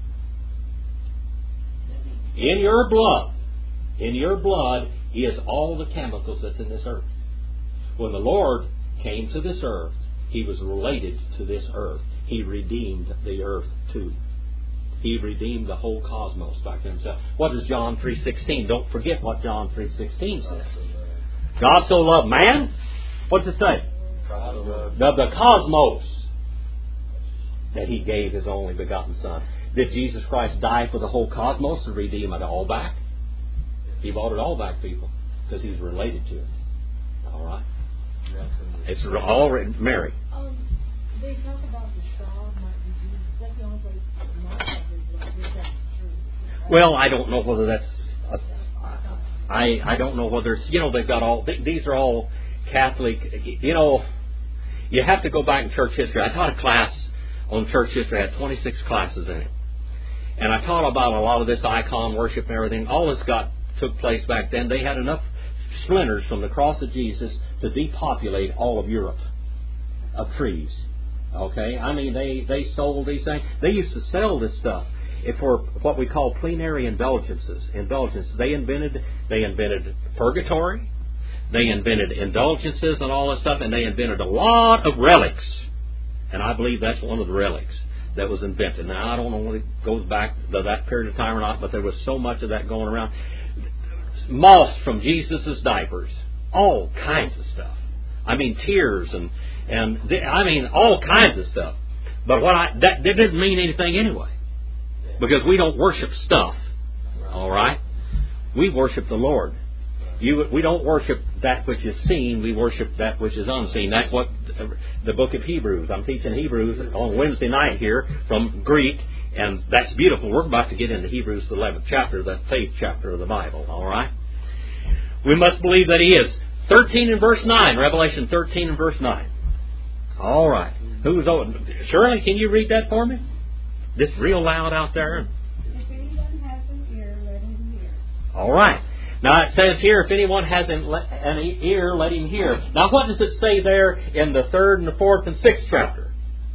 In your blood is all the chemicals that's in this earth. When the Lord came to this earth, He was related to this earth. He redeemed the earth too. He redeemed the whole cosmos back to Himself. What does John 3:16? Don't forget what John 3:16 says. God so loved man. What's it say? The cosmos, that He gave His only begotten Son. Did Jesus Christ die for the whole cosmos to redeem it all back? He bought it all back, people, because He's related to it. All right? It's all written. Mary. They talk about the straw might be used. That's the only place my is true. Well, I don't know whether that's. I don't know whether it's. They've got all. These are all Catholic. You have to go back in church history. I taught a class on church history. I had 26 classes in it, and I taught about a lot of this icon worship and everything. All this took place back then. They had enough splinters from the cross of Jesus to depopulate all of Europe of trees. Okay? I mean, they sold these things. They used to sell this stuff for what we call plenary indulgences. They invented purgatory. They invented indulgences and all that stuff, and they invented a lot of relics. And I believe that's one of the relics that was invented. Now, I don't know whether it goes back to that period of time or not, but there was so much of that going around. Moss from Jesus' diapers. All kinds of stuff. I mean, tears and all kinds of stuff. But that didn't mean anything anyway. Because we don't worship stuff. All right? We worship the Lord. We don't worship that which is seen. We worship that which is unseen. That's what the book of Hebrews. I'm teaching Hebrews on Wednesday night here from Greek. And that's beautiful. We're about to get into Hebrews, the 11th chapter, the faith chapter of the Bible. All right? We must believe that He is. 13 and verse 9. Revelation 13 and verse 9. All right. Shirley, can you read that for me? Just real loud out there. If anyone has an ear, let him hear. All right. Now it says here, if anyone has an ear, let him hear. Now what does it say there in the 3rd and the 4th and 6th chapter?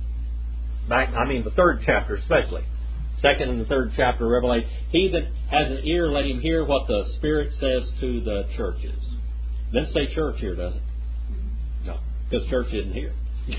The 3rd chapter especially. 2nd and the 3rd chapter of Revelation. He that has an ear, let him hear what the Spirit says to the churches. Doesn't say church here, does it? No, because church isn't here.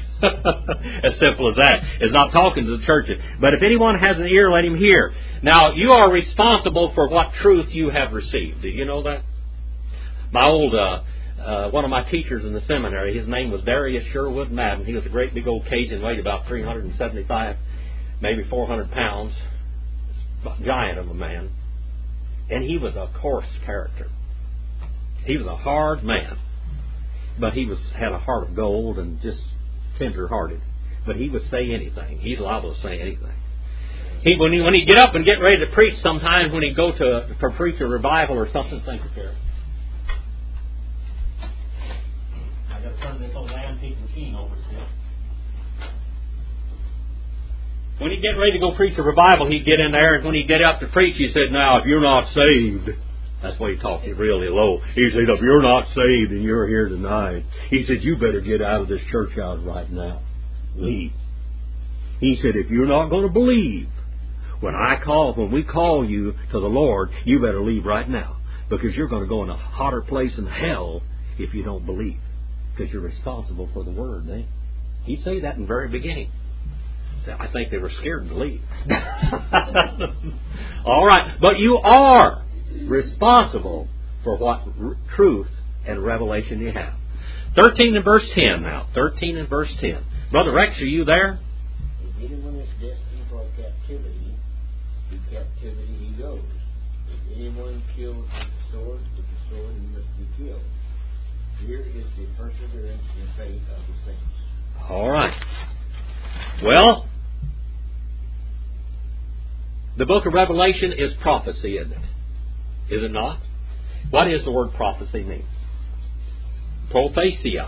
As simple as that. It's not talking to the churches. But if anyone has an ear, let him hear. Now, you are responsible for what truth you have received. Do you know that? My old one of my teachers in the seminary. His name was Darius Sherwood Madden. He was a great big old Cajun, weighed about 375, maybe 400 pounds. Giant of a man. And he was a coarse character. He was a hard man. But he had a heart of gold and just tender-hearted. But he would say anything. He's liable to say anything. When he'd get up and get ready to preach, sometimes when he'd go to preach a revival or something, thank you, Carrie. I got to turn this old antique machine over still. When he'd get ready to go preach a revival, he'd get in there, and when he'd get up to preach, he said, "Now, if you're not saved," that's why he talked really low. He said, "If you're not saved and you're here tonight," he said, "you better get out of this church house right now. Leave." He said, "If you're not going to believe, when we call you to the Lord, you better leave right now, because you're going to go in a hotter place in hell if you don't believe, because you're responsible for the word." Eh? He'd say that in the very beginning. I think they were scared to leave. All right, but you are responsible for what truth and revelation you have. 13 and verse 10 now. 13 and verse 10. Brother Rex, are you there? If anyone is destined for captivity, to captivity he goes. If anyone kills with the sword he must be killed. Here is the perseverance and faith of the saints. All right. Well, the book of Revelation is prophecy, isn't it? Is it not? What does the word prophecy mean? Prophesia.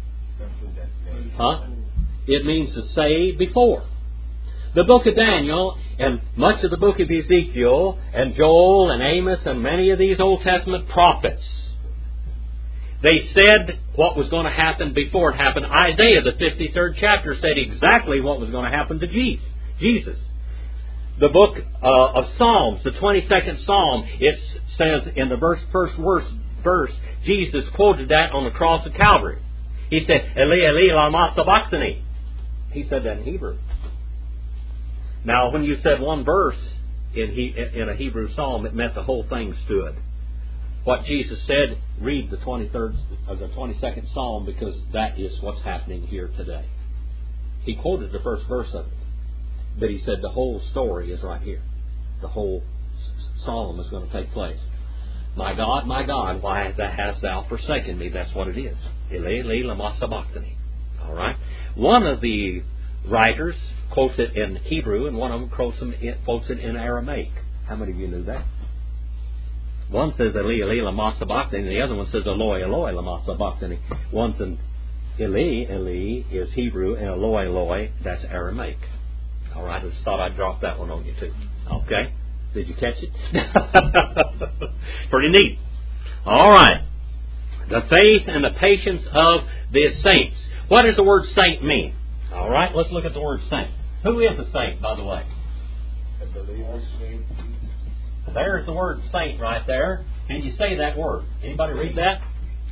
Huh? It means to say before. The book of Daniel and much of the book of Ezekiel and Joel and Amos and many of these Old Testament prophets, they said what was going to happen before it happened. Isaiah, the 53rd chapter, said exactly what was going to happen to Jesus. The book of Psalms, the 22nd Psalm, it says in the first verse, Jesus quoted that on the cross of Calvary. He said, "Eli, Eli, lama sabachthani." He said that in Hebrew. Now, when you said one verse in a Hebrew psalm, it meant the whole thing stood. What Jesus said, read the 22nd Psalm, because that is what's happening here today. He quoted the first verse of it, but he said the whole story is right here. The whole psalm is going to take place. My God, why hast thou forsaken me? That's what it is. Eli, Eli, lama sabachthani. All right. One of the writers quotes it in Hebrew, and one of them quotes it in Aramaic. How many of you knew that? One says Eli, Eli, lama sabachthani, and the other one says Eloi, Eloi, lama sabachthani. One's in Eli, Eli is Hebrew, and Eloi, Eloi, that's Aramaic. All right, I just thought I'd drop that one on you too. Okay? Did you catch it? Pretty neat. All right. The faith and the patience of the saints. What does the word saint mean? All right, let's look at the word saint. Who is a saint, by the way? A believer. There's the word saint right there. Can you say that word? Anybody read that?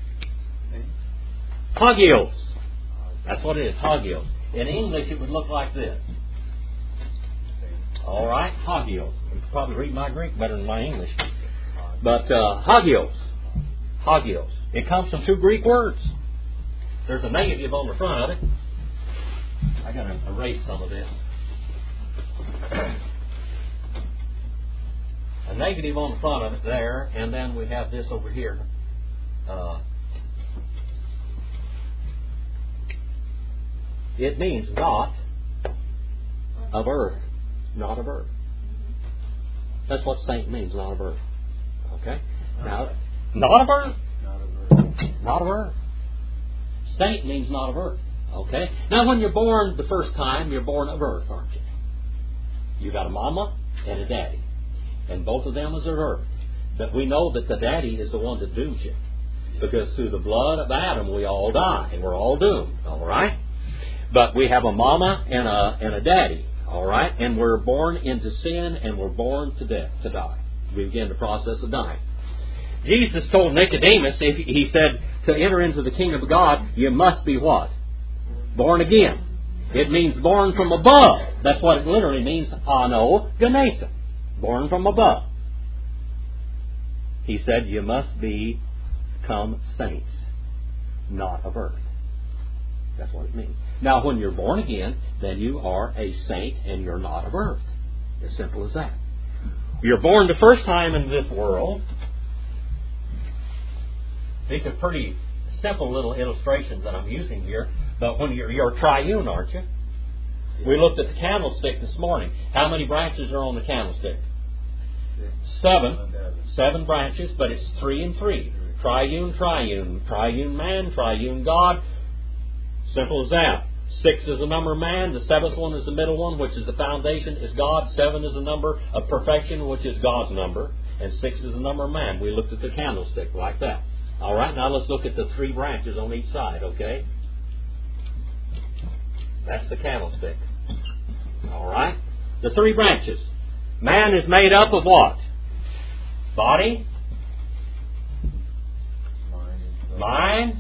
Hagios. That's what it is, hagios. In English, it would look like this. All right, hagios. You can probably read my Greek better than my English. But hagios. Hagios. It comes from two Greek words. There's a negative on the front of it. I got to erase some of this. A negative on the front of it there, and then we have this over here. It means not of earth. Not of earth. That's what saint means, not of earth. Okay? Now, not of earth? Not of earth. Not of earth. Saint means not of earth. Okay? Now, when you're born the first time, you're born of earth, aren't you? You got a mama and a daddy. And both of them is of earth. But we know that the daddy is the one that dooms you. Because through the blood of Adam, we all die. And we're all doomed. All right? But we have a mama and a daddy. All right? And we're born into sin, and we're born to death, to die. We begin the process of dying. Jesus told Nicodemus, he said, to enter into the kingdom of God, you must be what? Born again. It means born from above. That's what it literally means, ano genesa. Born from above. He said, you must become saints. not of earth. That's what it means. Now, when you're born again, then you are a saint and you're not of earth. As simple as that. You're born the first time in this world. These are pretty simple little illustrations that I'm using here. But when you're triune, aren't you? We looked at the candlestick this morning. How many branches are on the candlestick? 7. 7 branches, but it's 3 and 3. Triune, triune. Triune man, triune God. Simple as that. 6 is the number of man. The 7th one is the middle one, which is the foundation, is God. 7 is the number of perfection, which is God's number. And 6 is the number of man. We looked at the candlestick like that. All right, now let's look at the 3 branches on each side, okay? That's the candlestick. All right? The 3 branches. Man is made up of what? Body, mind,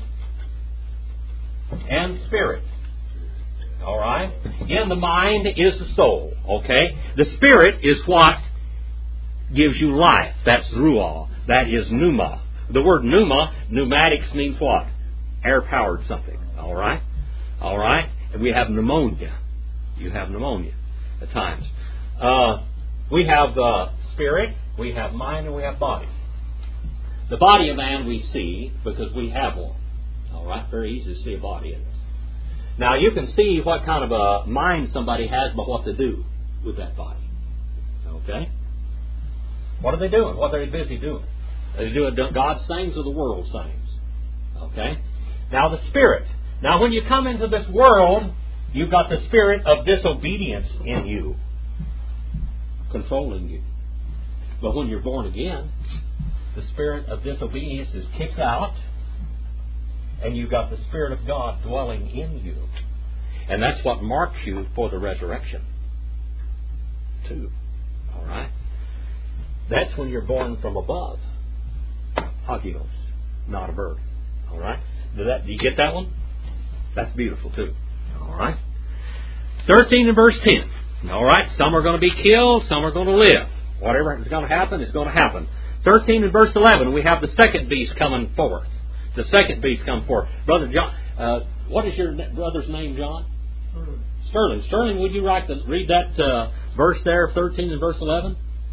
and spirit. All right? In the mind is the soul, okay? The spirit is what gives you life. That's ruah. That is pneuma. The word pneuma, pneumatics means what? Air-powered something. All right? All right? And we have pneumonia. You have pneumonia at times. We have spirit, we have mind, and we have body. The body of man we see because we have one. All right? Very easy to see a body in it. Now, you can see what kind of a mind somebody has by what to do with that body. Okay? What are they doing? What are they busy doing? Are they doing God's things or the world's things? Okay? Now, the spirit. Now, when you come into this world, you've got the spirit of disobedience in you, controlling you. But when you're born again, the spirit of disobedience is kicked out, and you've got the Spirit of God dwelling in you. And that's what marks you for the resurrection, too. All right? That's when you're born from above. Hagios, not of earth. All right? Do you get that one? That's beautiful, too. All right? 13 and verse 10. All right? Some are going to be killed, some are going to live. Whatever is going to happen is going to happen. 13 and verse 11, we have the second beast coming forth. The second beast comes forth. Brother John, what is your brother's name, John? Sterling. Sterling, would you read that verse there, 13 and verse 11?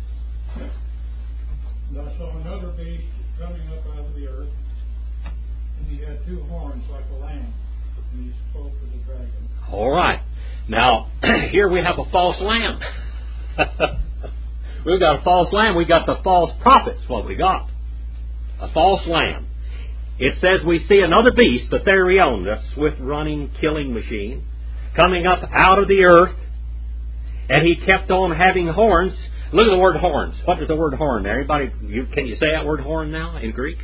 And I saw another beast coming up out of the earth, and he had 2 horns like a lamb, and he spoke to the dragon. All right. Now, here we have a false lamb. We've got a false lamb. We've got the false prophets, what we got. A false lamb. It says we see another beast, the Therion, that swift-running killing machine, coming up out of the earth, and he kept on having horns. Look at the word horns. What is the word horn there? Anybody, can you say that word horn now in Greek?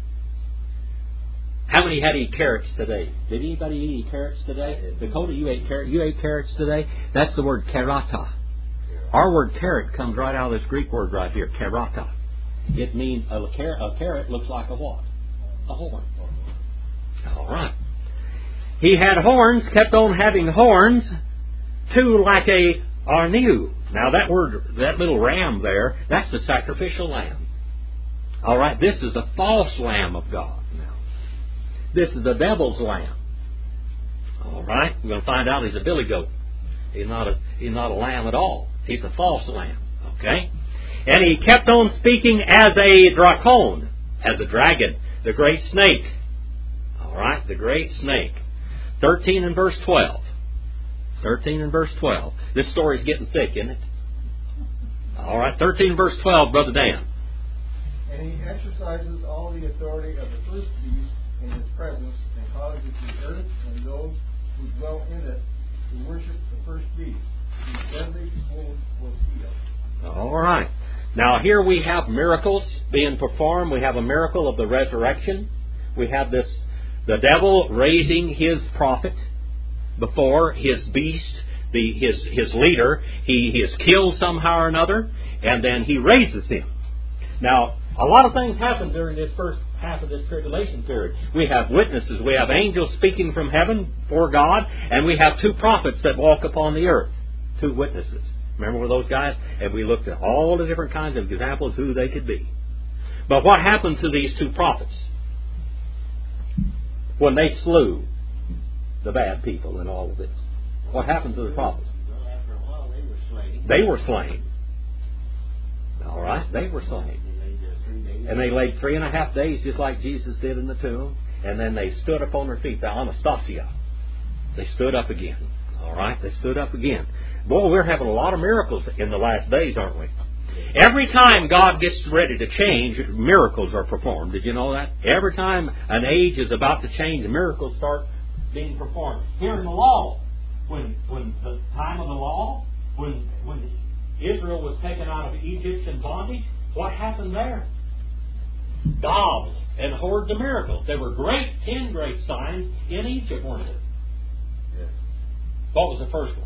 How many had eat carrots today? Did anybody eat carrots today? Dakota, you ate carrots today? That's the word kerata. Our word carrot comes right out of this Greek word right here, kerata. It means a carrot looks like a what? A horn. All right. He had horns, kept on having horns, 2 like a arniu. Now that word, that little ram there, that's the sacrificial lamb. All right, this is the false lamb of God. Now, this is the devil's lamb. All right, we're going to find out he's a billy goat. He's not a lamb at all. He's a false lamb. Okay, and he kept on speaking as a dracon, as a dragon, the great snake. All right, the great snake. 13 and verse 12. 13 and verse 12. This story's getting thick, isn't it? All right, 13 verse 12, Brother Dan. And he exercises all the authority of the first beast in his presence, and causes the earth and those who dwell in it to worship the first beast, whose deadly wound was healed. All right. Now here we have miracles being performed. We have a miracle of the resurrection. We have the devil raising his prophet before his beast, his leader. He is killed somehow or another, and then he raises him. Now, a lot of things happen during this first half of this tribulation period. We have witnesses. We have angels speaking from heaven for God, and we have 2 prophets that walk upon the earth. 2 witnesses. Remember those guys? And we looked at all the different kinds of examples who they could be. But what happened to these 2 prophets? when they slew the bad people and all of this? What happened to the prophets? Well, after a while, they were slain. They were slain. All right, they were slain. And they laid 3.5 days, just like Jesus did in the tomb. And then they stood up on their feet. The Anastasia. They stood up again. All right, they stood up again. Boy, we're having a lot of miracles in the last days, aren't we? Every time God gets ready to change, miracles are performed. Did you know that? Every time an age is about to change, miracles start being performed. Here in the law, when the time of the law, when Israel was taken out of Egyptian bondage, what happened there? Gobs and hordes of miracles. There were 10 great signs in Egypt, weren't there? Yes. What was the first one?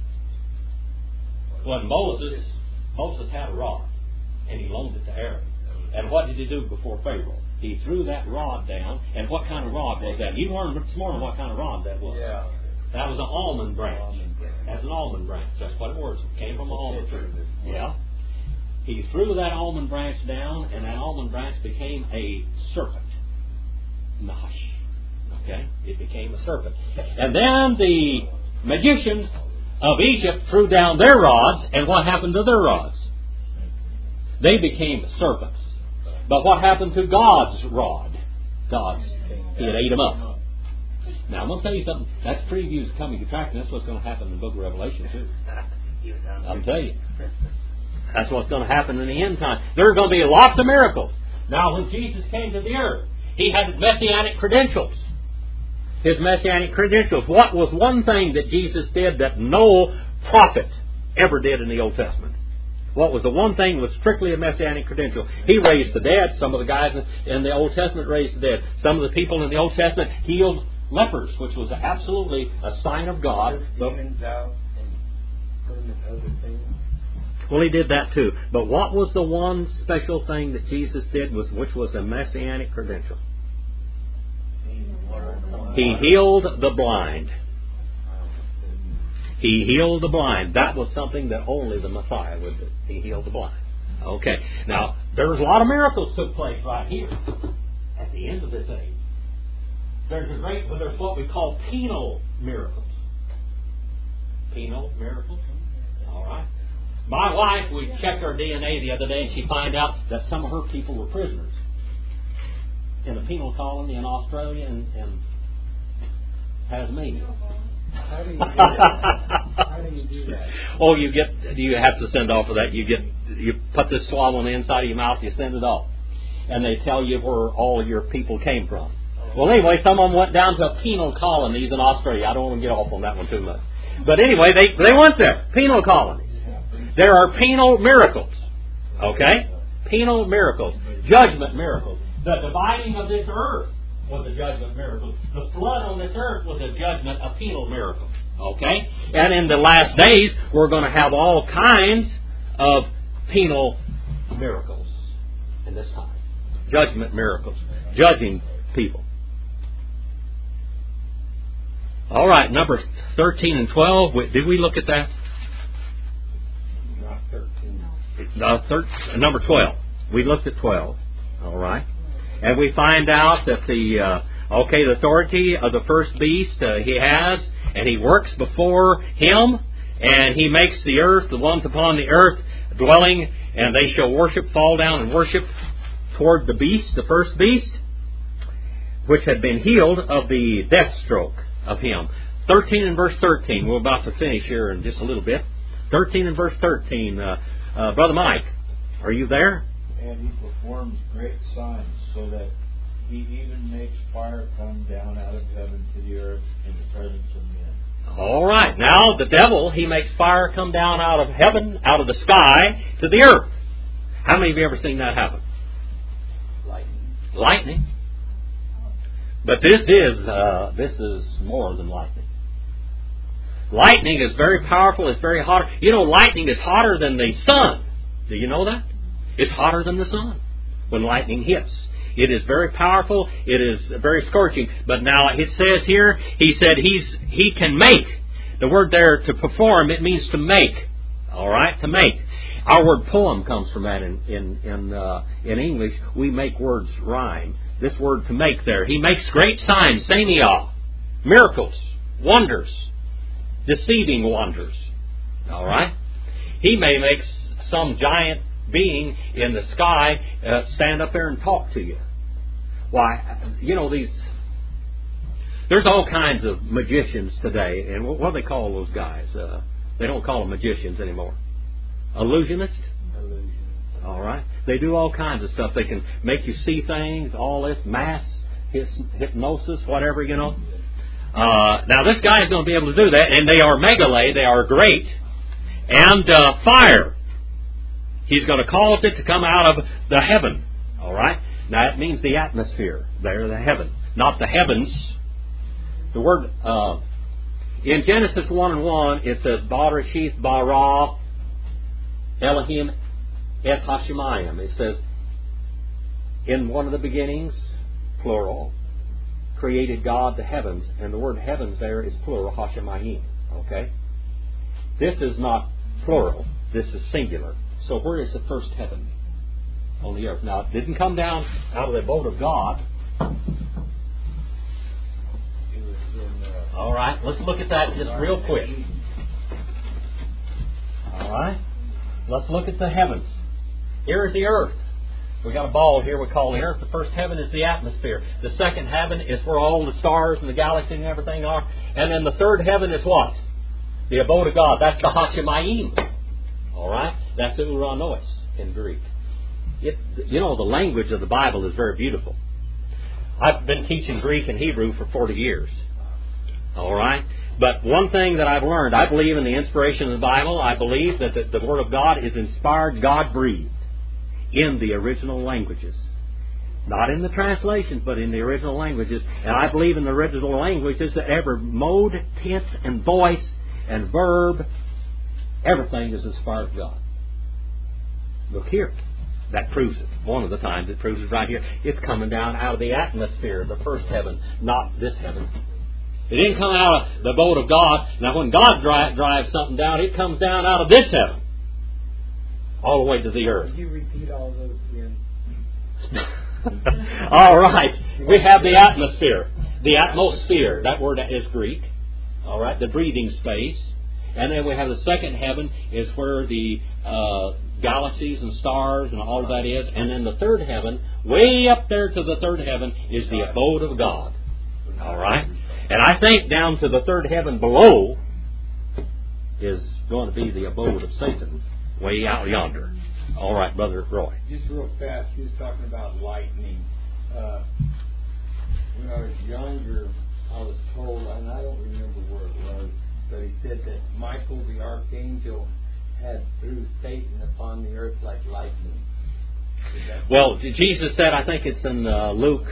When Moses had a rod, and he loaned it to Aaron. And what did he do before Pharaoh? He threw that rod down, and what kind of rod was that? You learned this morning what kind of rod that was. Yeah. That was an almond branch. That's an almond branch. That's what it was. It came from an almond tree. Yeah. He threw that almond branch down, and that almond branch became a serpent. Nahash. Okay? It became a serpent. And then the magicians of Egypt threw down their rods, and what happened to their rods? They became serpents. But what happened to God's rod? He had ate them up. Now, I'm going to tell you something. That's previews of coming attraction. That's what's going to happen in the book of Revelation, too. I'll tell you. That's what's going to happen in the end time. There are going to be lots of miracles. Now, when Jesus came to the earth, He had messianic credentials. His messianic credentials. What was one thing that Jesus did that no prophet ever did in the Old Testament? What was the one thing that was strictly a messianic credential? He raised the dead. Some of the guys in the Old Testament raised the dead. Some of the people in the Old Testament healed lepers, which was absolutely a sign of God. Demons out and permanent other things. Well, He did that too. But what was the one special thing that Jesus did, which was a messianic credential? He healed the blind. He healed the blind. That was something that only the Messiah would do. He healed the blind. Okay. Now, there's a lot of miracles took place right here at the end of this age. There's what we call penal miracles. Penal miracles? All right. My wife, we checked her DNA the other day, and she found out that some of her people were prisoners in a penal colony in Australia and Tasmania. How do you do that? How do you do that? Oh, you have to send off of that. You put this swab on the inside of your mouth, you send it off. And they tell you where all of your people came from. Well, anyway, some of them went down to penal colonies in Australia. I don't want to get off on that one too much. But anyway, they went there. Penal colonies. There are penal miracles. Okay? Penal miracles. Judgment miracles. The dividing of this earth was a judgment miracle. The flood on this earth was a judgment, a penal miracle. Okay? And in the last days, we're going to have all kinds of penal miracles in this time. Judgment miracles. Judging people. All right, numbers 13 and 12. Did we look at that? Not 13. Number 12. We looked at 12. All right. And we find out that the authority of the first beast he has, and he works before him, and he makes the earth, the ones upon the earth, dwelling, and they shall fall down and worship toward the beast, the first beast, which had been healed of the death stroke of him. 13 and verse 13. We're about to finish here in just a little bit. 13 and verse 13. Brother Mike, are you there? And he performs great signs, so that he even makes fire come down out of heaven to the earth in the presence of men. All right. Now, the devil, he makes fire come down out of heaven, out of the sky, to the earth. How many of you ever seen that happen? Lightning. But this is more than lightning. Lightning is very powerful. It's very hot. You know, lightning is hotter than the sun. Do you know that? It's hotter than the sun when lightning hits. It is very powerful. It is very scorching. But now it says here, he said he can make. The word there, to perform, it means to make. All right, to make. Our word poem comes from that in English. We make words rhyme. This word to make there. He makes great signs, semia, miracles, wonders, deceiving wonders. All right? He may make some giant being in the sky stand up there and talk to you. Why, there's all kinds of magicians today, and what do they call those guys? They don't call them magicians anymore. Illusionists? All right. They do all kinds of stuff. They can make you see things, all this, mass hypnosis, whatever, Now, this guy is going to be able to do that, and they are megale, they are great, and fire. He's going to cause it to come out of the heaven. All right? Now, that means the atmosphere. There, the heaven. Not the heavens. The word, in Genesis 1:1, it says, Barashith bara Elohim et hashemayim. It says, in one of the beginnings, plural, created God the heavens. And the word heavens there is plural, hashemayim. Okay? This is not plural. This is singular. So where is the first heaven? On the earth. Now, it didn't come down out of the abode of God. All right, let's look at that just real quick. All right, let's look at the heavens. Here is the earth. We got a ball here we call the earth. The first heaven is the atmosphere. The second heaven is where all the stars and the galaxies and everything are. And then the third heaven is what? The abode of God. That's the Hashemayim. All right, that's the Uranos in Greek. The language of the Bible is very beautiful. I've been teaching Greek and Hebrew for 40 years. All right? But one thing that I've learned, I believe in the inspiration of the Bible. I believe that the Word of God is inspired, God-breathed in the original languages. Not in the translations, but in the original languages. And I believe in the original languages that every mode, tense, and voice, and verb, everything is inspired of God. Look here. That proves it. One of the times it proves it right here. It's coming down out of the atmosphere, the first heaven, not this heaven. It didn't come out of the abode of God. Now when God drives something down, it comes down out of this heaven. All the way to the earth. Could you repeat all those again? All right. We have the atmosphere. The atmosphere. That word is Greek. All right. The breathing space. And then we have the second heaven is where the galaxies and stars and all of that is. And then the third heaven, way up there to the third heaven, is the abode of God. All right? And I think down to the third heaven below is going to be the abode of Satan, way out yonder. All right, Brother Roy. Just real fast, he was talking about lightning. When I was younger, I was told, and I don't remember where it was, but he said that Michael the archangel had threw Satan upon the earth like lightning. Well, Jesus said, I think it's in Luke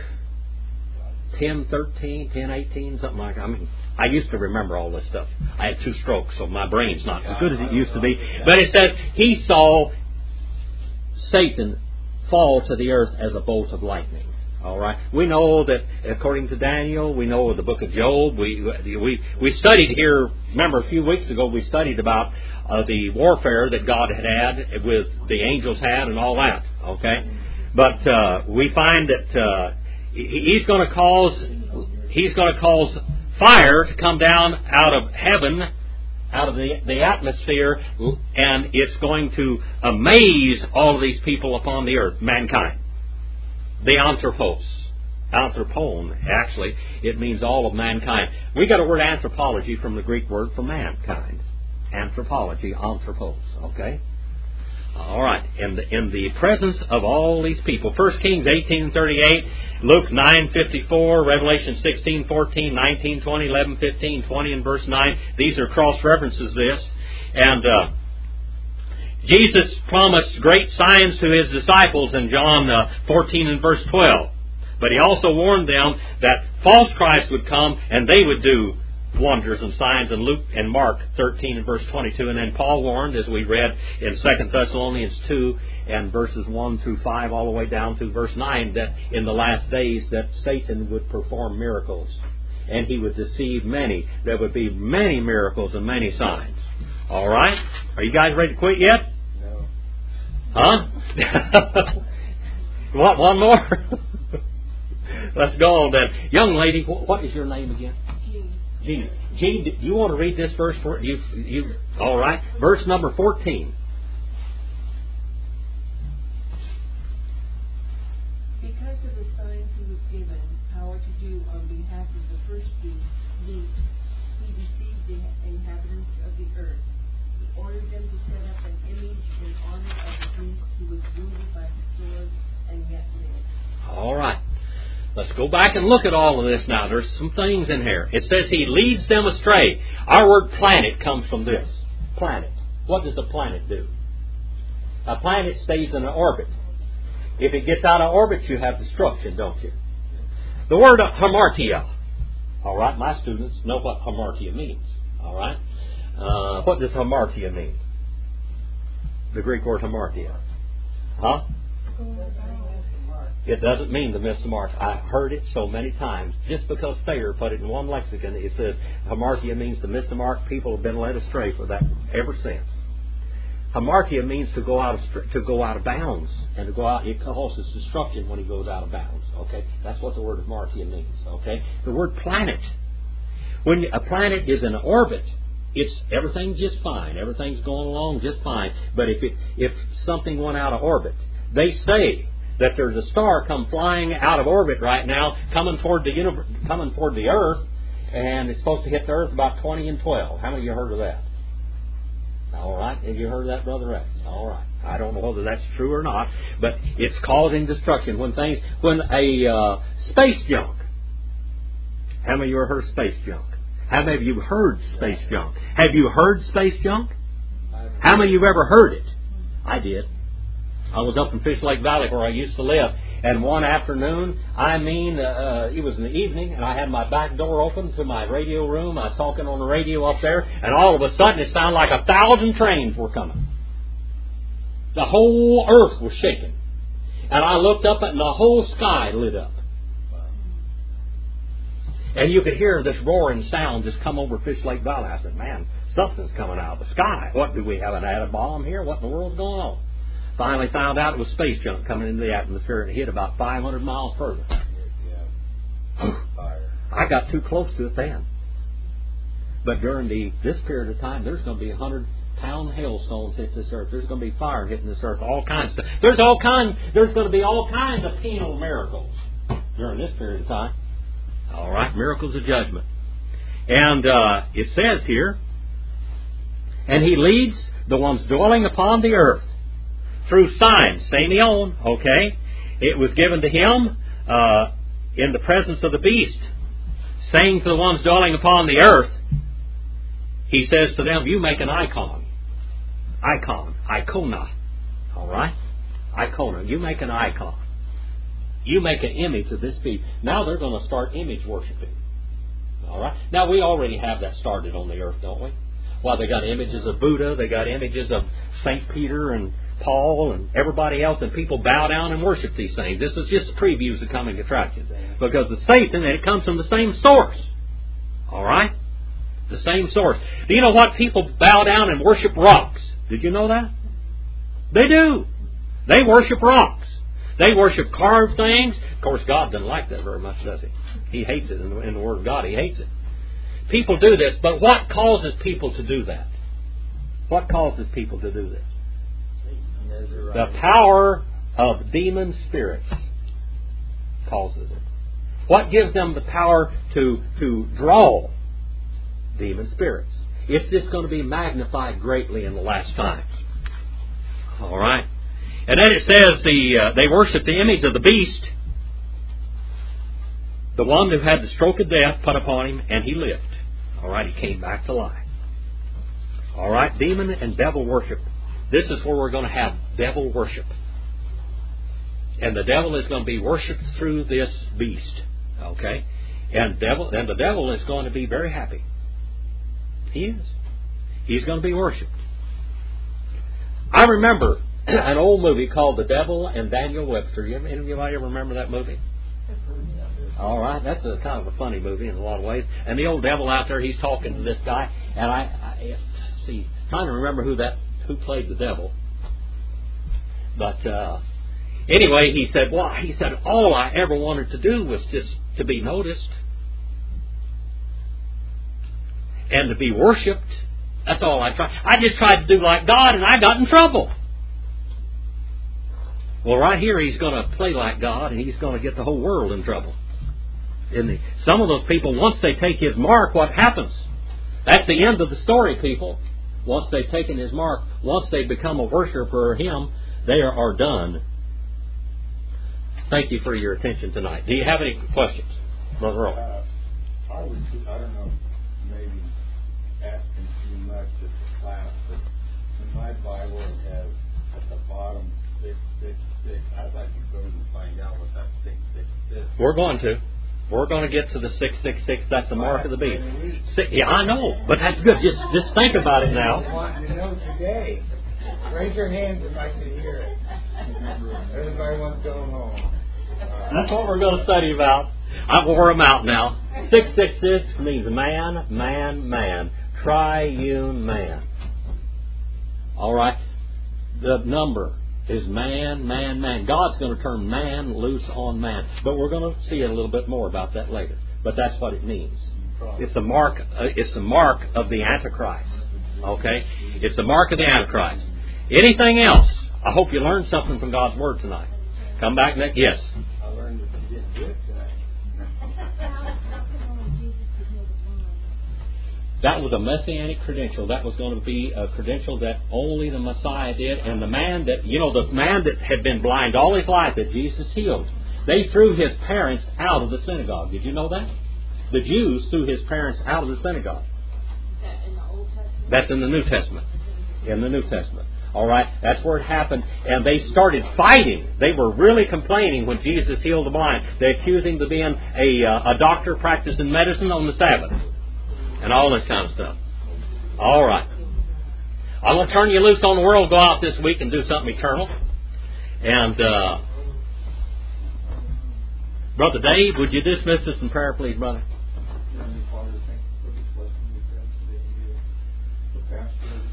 10:13, 10:18, something like that. I mean, I used to remember all this stuff. I had 2 strokes, so my brain's not as good as it used to be. But it says he saw Satan fall to the earth as a bolt of lightning. All right. We know that according to Daniel, we know the book of Job. We studied here. Remember, a few weeks ago we studied about the warfare that God had with the angels had and all that. Okay, but we find that He's going to cause fire to come down out of heaven, out of the atmosphere, and it's going to amaze all of these people upon the earth, mankind. The anthropon, actually, it means all of mankind. We got a word anthropology from the Greek word for mankind. Anthropology, anthropos, okay? All right, in the presence of all these people. 1 Kings 18:38, Luke 9:54, Revelation 16:14, 19:20, 11:15, 20, and verse 9. These are cross-references, this. And Jesus promised great signs to His disciples in John 14 and verse 12. But He also warned them that false Christ would come and they would do wonders and signs in Luke and Mark 13 and verse 22. And then Paul warned, as we read in 2 Thessalonians 2 and verses 1 through 5 all the way down to verse 9, that in the last days that Satan would perform miracles. And he would deceive many. There would be many miracles and many signs. All right? Are you guys ready to quit yet? No. Huh? What, one more? Let's go on then. Young lady, what is your name again? Jean. Jean, do you want to read this verse for you? All right. Verse number 14. Because of the signs he was given, power to do on behalf of the first beast, he deceived the inhabitants of the earth. He ordered them to set up an image in honor of the beast who was wounded by the sword and yet lived. All right. Let's go back and look at all of this now. There's some things in here. It says he leads them astray. Our word planet comes from this. Planet. What does a planet do? A planet stays in an orbit. If it gets out of orbit, you have destruction, don't you? The word hamartia. All right, my students know what hamartia means. All right. What does hamartia mean? The Greek word hamartia. Huh? It doesn't mean to miss the mark. I've heard it so many times. Just because Thayer put it in one lexicon, it says hamartia means to miss the mark. People have been led astray for that ever since. Hamartia means to go out of bounds, and to go out. It causes destruction when he goes out of bounds. Okay, that's what the word hamartia means. Okay, the word planet. When a planet is in orbit, it's everything's just fine. Everything's going along just fine. But if something went out of orbit, they say that there's a star come flying out of orbit right now, coming toward the Earth, and it's supposed to hit the Earth about 20 and 12. How many of you heard of that? All right. Have you heard of that, Brother Rex? All right. I don't know whether that's true or not, but it's causing destruction. When a space junk. How many of you ever heard of space junk? How many of you heard space junk? Have you heard space junk? How many of you ever heard it? I did. I was up in Fish Lake Valley where I used to live, and one afternoon, it was in the evening, and I had my back door open to my radio room. I was talking on the radio up there, and all of a sudden it sounded like 1,000 trains were coming. The whole earth was shaking. And I looked up, and the whole sky lit up. And you could hear this roaring sound just come over Fish Lake Valley. I said, man, something's coming out of the sky. What, do we have an atom bomb here? What in the world's going on? Finally found out it was space junk coming into the atmosphere, and it hit about 500 miles further. I got too close to it then. But during this period of time, there's going to be 100-pound hailstones hit this earth. There's going to be fire hitting this earth. All kinds of stuff. There's going to be all kinds of penal miracles during this period of time. All right, miracles of judgment. And it says here, and he leads the ones dwelling upon the earth through signs, Samion, okay? It was given to him in the presence of the beast, saying to the ones dwelling upon the earth, he says to them, you make an icon. Icona. All right? Icona. You make an icon. You make an image of this beast. Now they're going to start image worshiping. All right? Now we already have that started on the earth, don't we? Well, they got images of Buddha, they got images of St. Peter and Paul and everybody else, and people bow down and worship these things. This is just previews of coming attractions. Because the Satan, and it comes from the same source. All right? The same source. Do you know what? People bow down and worship rocks. Did you know that? They do. They worship rocks. They worship carved things. Of course, God doesn't like that very much, does He? He hates it in the Word of God. He hates it. People do this, but what causes people to do that? What causes people to do this? The power of demon spirits causes it. What gives them the power to draw demon spirits? It's just going to be magnified greatly in the last times. All right. And then it says they worship the image of the beast, the one who had the stroke of death put upon him, and he lived. All right, he came back to life. All right, demon and devil worship. This is where we're going to have devil worship. And the devil is going to be worshipped through this beast. Okay? And the devil is going to be very happy. He is. He's going to be worshipped. I remember an old movie called The Devil and Daniel Webster. Anybody ever remember that movie? All right, that's a kind of a funny movie in a lot of ways. And the old devil out there, he's talking to this guy, and I trying to remember who played the devil. But Anyway, he said, all I ever wanted to do was just to be noticed and to be worshipped. That's all I tried. I just tried to do like God, and I got in trouble. Well, right here, he's going to play like God, and he's going to get the whole world in trouble. Isn't he? Some of those people, once they take his mark, what happens? That's the end of the story, people. Once they've taken his mark, once they become a worshiper of him, they are done. Thank you for your attention tonight. Do you have any questions, Brother Earl? I don't know, maybe asking too much at the class, but in my Bible it has at the bottom 666. I'd like to go and find out what that 666 is. We're going to. We're going to get to the 666. That's the mark of the beast. Yeah, I know, but that's good. Just think about it now. I want to know today. Raise your hands if I can hear it. Everybody wants to go home. That's what we're going to study about. I wore them out now. 666 means man, man, man. Triune man. All right? The number is man, man, man. God's going to turn man loose on man. But we're going to see a little bit more about that later. But that's what it means. It's the mark. It's the mark of the Antichrist. Okay? It's the mark of the Antichrist. Anything else? I hope you learned something from God's Word tonight. Come back next. Yes. I learned that you didn't do it tonight. That was a messianic credential. That was going to be a credential that only the Messiah did. And the man that had been blind all his life that Jesus healed, they threw his parents out of the synagogue. Did you know that? The Jews threw his parents out of the synagogue. Is that in the Old Testament? That's in the New Testament. In the New Testament. All right, that's where it happened. And they started fighting. They were really complaining when Jesus healed the blind. They accused him of being a doctor practicing medicine on the Sabbath. And all this kind of stuff. All right. I'm going to turn you loose on the world. Go out this week and do something eternal. And Brother Dave, would you dismiss us in prayer, please, brother?